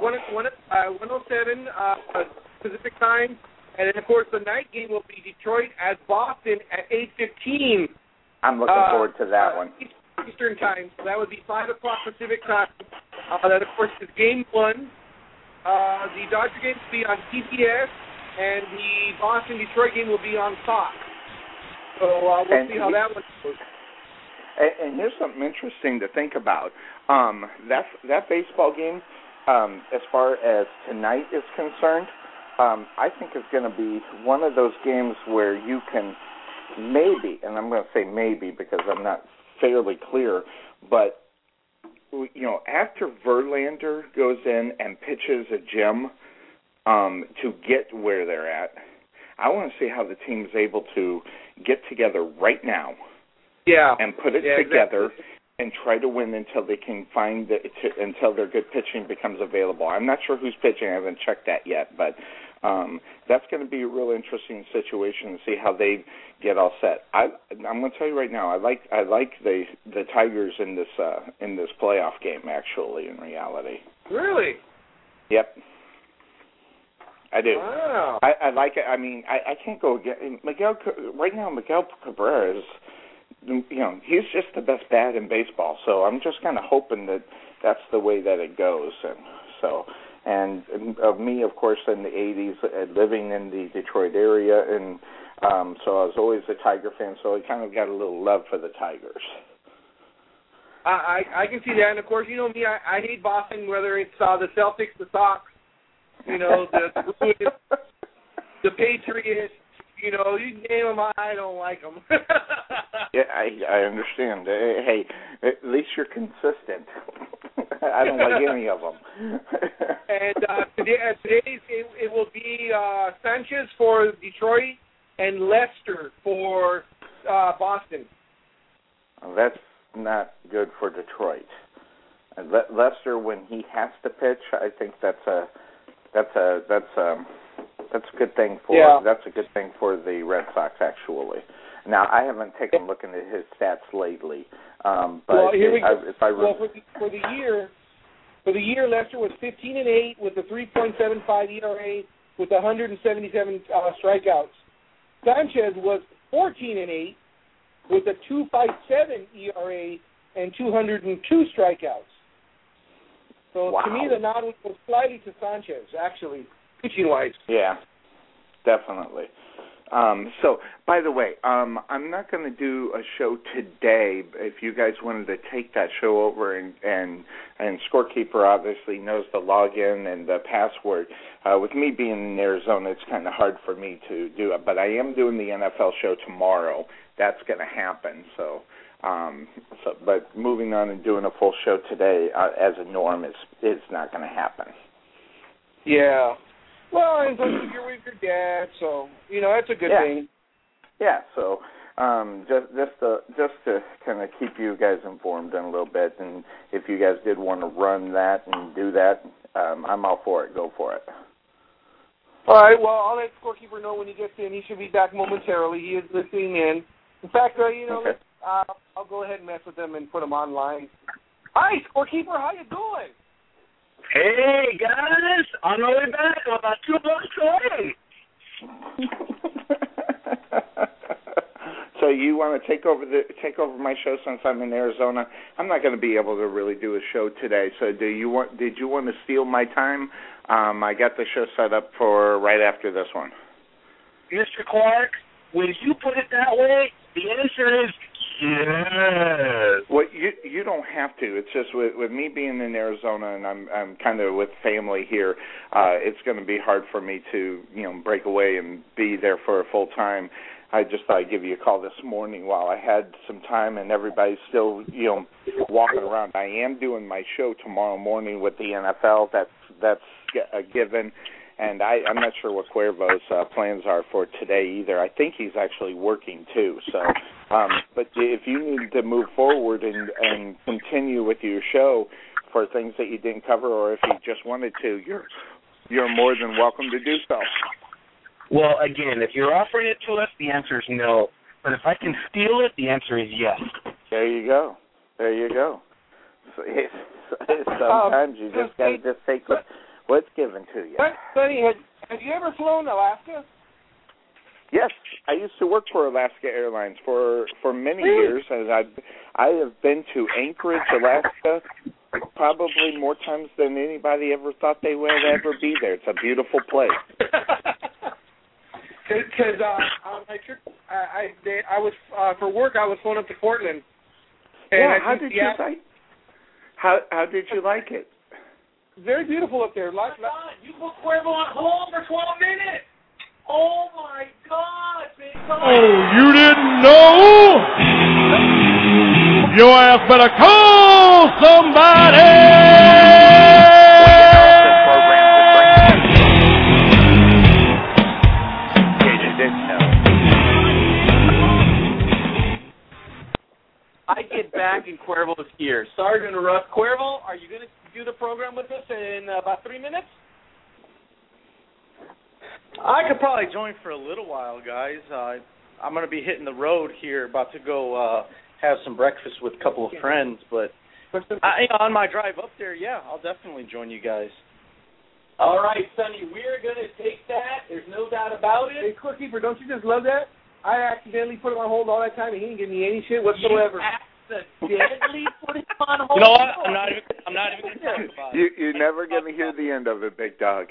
107 Pacific time, and then of course the night game will be Detroit at Boston at 8:15. I'm looking forward to that one. Eastern time, so that would be 5 o'clock Pacific time. That of course is game 1. The Dodger game will be on TBS, and the Boston-Detroit game will be on Fox. So we'll see how that one goes. And here's something interesting to think about. That baseball game, as far as tonight is concerned, I think is going to be one of those games where you can maybe, and I'm going to say maybe because I'm not fairly clear, but after Verlander goes in and pitches a gem to get where they're at, I want to see how the team's able to get together right now. Yeah. And put it together exactly. And try to win until they can find until their good pitching becomes available. I'm not sure who's pitching. I haven't checked that yet, but that's going to be a real interesting situation to see how they get all set. I'm going to tell you right now, I like the Tigers in this playoff game. Actually, in reality. Really? Yep. I do. Wow. I like it. I mean, I can't go against Miguel Cabrera is. He's just the best bat in baseball. So I'm just kind of hoping that that's the way that it goes. And of me, of course, in the 80s, living in the Detroit area, and so I was always a Tiger fan. So I kind of got a little love for the Tigers. I can see that, and of course, you know me, I hate Boston, whether it's the Celtics, the Sox, the Bruins, the Patriots. You name them, I don't like them. Yeah, I understand. Hey, at least you're consistent. I don't like any of them. And today's it will be Sanchez for Detroit and Lester for Boston. Well, that's not good for Detroit. Lester, when he has to pitch, I think that's a good thing that's a good thing for the Red Sox actually. Now I haven't taken a look into his stats lately, but here we go. For the year, Lester was 15-8 with a 3.75 ERA with 177 strikeouts. Sanchez was 14-8 with a 2.57 ERA and 202 strikeouts. So wow. To me, the nod was slightly to Sanchez, actually, pitching-wise. Yeah, definitely. So, by the way, I'm not going to do a show today. If you guys wanted to take that show over, and Scorekeeper obviously knows the login and the password. With me being in Arizona, it's kind of hard for me to do it. But I am doing the NFL show tomorrow. That's going to happen. But moving on and doing a full show today as a norm is not going to happen. Yeah. Well, and plus you're with your dad, so that's a good thing. Yeah. So just to kind of keep you guys informed in a little bit, and if you guys did want to run that and do that, I'm all for it. Go for it. All right. Well, I'll let Scorekeeper know when he gets in. He should be back momentarily. He is listening in. In fact, okay. I'll go ahead and mess with him and put him online. Hi, Scorekeeper. How you doing? Hey, guys. On my way back. I'm about 2 blocks away. So you want to take over my show since I'm in Arizona? I'm not going to be able to really do a show today. So did you want to steal my time? I got the show set up for right after this one. Mr. Clark, when you put it that way, the answer is yes. Well, you don't have to. It's just with me being in Arizona and I'm kind of with family here. It's going to be hard for me to break away and be there for a full time. I just thought I'd give you a call this morning while I had some time and everybody's still walking around. I am doing my show tomorrow morning with the NFL. That's a given. And I'm not sure what Cuervo's plans are for today either. I think he's actually working too. So, but if you need to move forward and continue with your show for things that you didn't cover, or if you just wanted to, you're more than welcome to do so. Well, again, if you're offering it to us, the answer is no. But if I can steal it, the answer is yes. There you go. So sometimes you just got to take what's given to you. Sonny, have you ever flown Alaska? Yes, I used to work for Alaska Airlines for many years, and I have been to Anchorage, Alaska, probably more times than anybody ever thought they would ever be there. It's a beautiful place. Because on my trip, I was for work. I was flown up to Portland. And how did you like it? Very beautiful up there. Oh my God, you put Cuervo on hold for 12 minutes. Oh my God, big time. Oh, you didn't know? Your ass better call somebody. I get back in Cuervo's ear. Sorry to interrupt. Cuervo, are you going to do the program with us in about 3 minutes? I could probably join for a little while, guys. I'm going to be hitting the road here, about to go have some breakfast with a couple of friends. But on my drive up there, I'll definitely join you guys. All right, Sonny, we're going to take that. There's no doubt about it. Hey, Cookkeeper, don't you just love that? I accidentally put him on hold all that time, and he didn't give me any shit whatsoever. You accidentally put him on hold? You know what? I'm not even going to talk about it. You're never going to hear the end of it, big dog.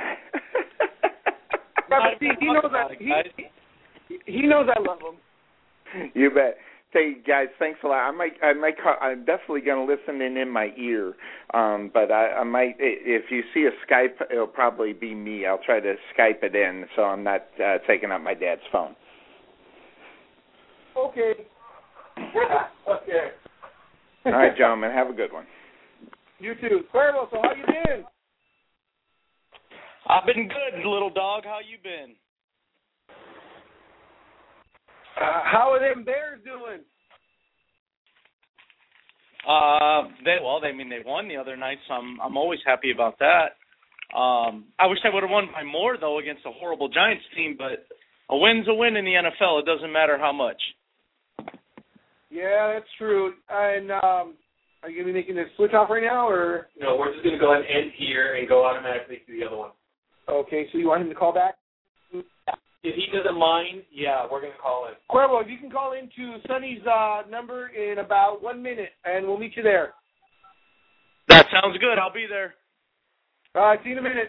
He knows he knows I love him. You bet. Hey guys, thanks a lot. I might call, I'm definitely going to listen in my ear. But I might, if you see a Skype, it'll probably be me. I'll try to Skype it in so I'm not taking up my dad's phone. Okay. Okay. All right, gentlemen, have a good one. You too. Cuervo, so how you been? I've been good, little dog. How you been? How are them Bears doing? They won the other night, so I'm always happy about that. I wish I would have won by more though against a horrible Giants team, but a win's a win in the NFL. It doesn't matter how much. Yeah, that's true. And are you going to be making this switch off right now, or? No, we're just going to go ahead and end here and go automatically to the other one. Okay, so you want him to call back? If he doesn't mind, we're going to call in. Cuervo, if you can call into Sonny's number in about 1 minute, and we'll meet you there. That sounds good. I'll be there. All right, see you in a minute.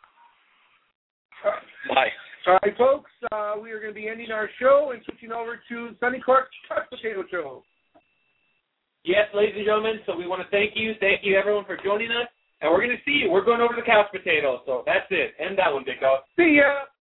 Bye. All right, folks, we are going to be ending our show and switching over to Sonny Clark's Couch Potato Show. Yes, ladies and gentlemen, so we want to thank you. Thank you, everyone, for joining us. And we're going to see you. We're going over to the couch potato, so that's it. End that one, big dog. See ya.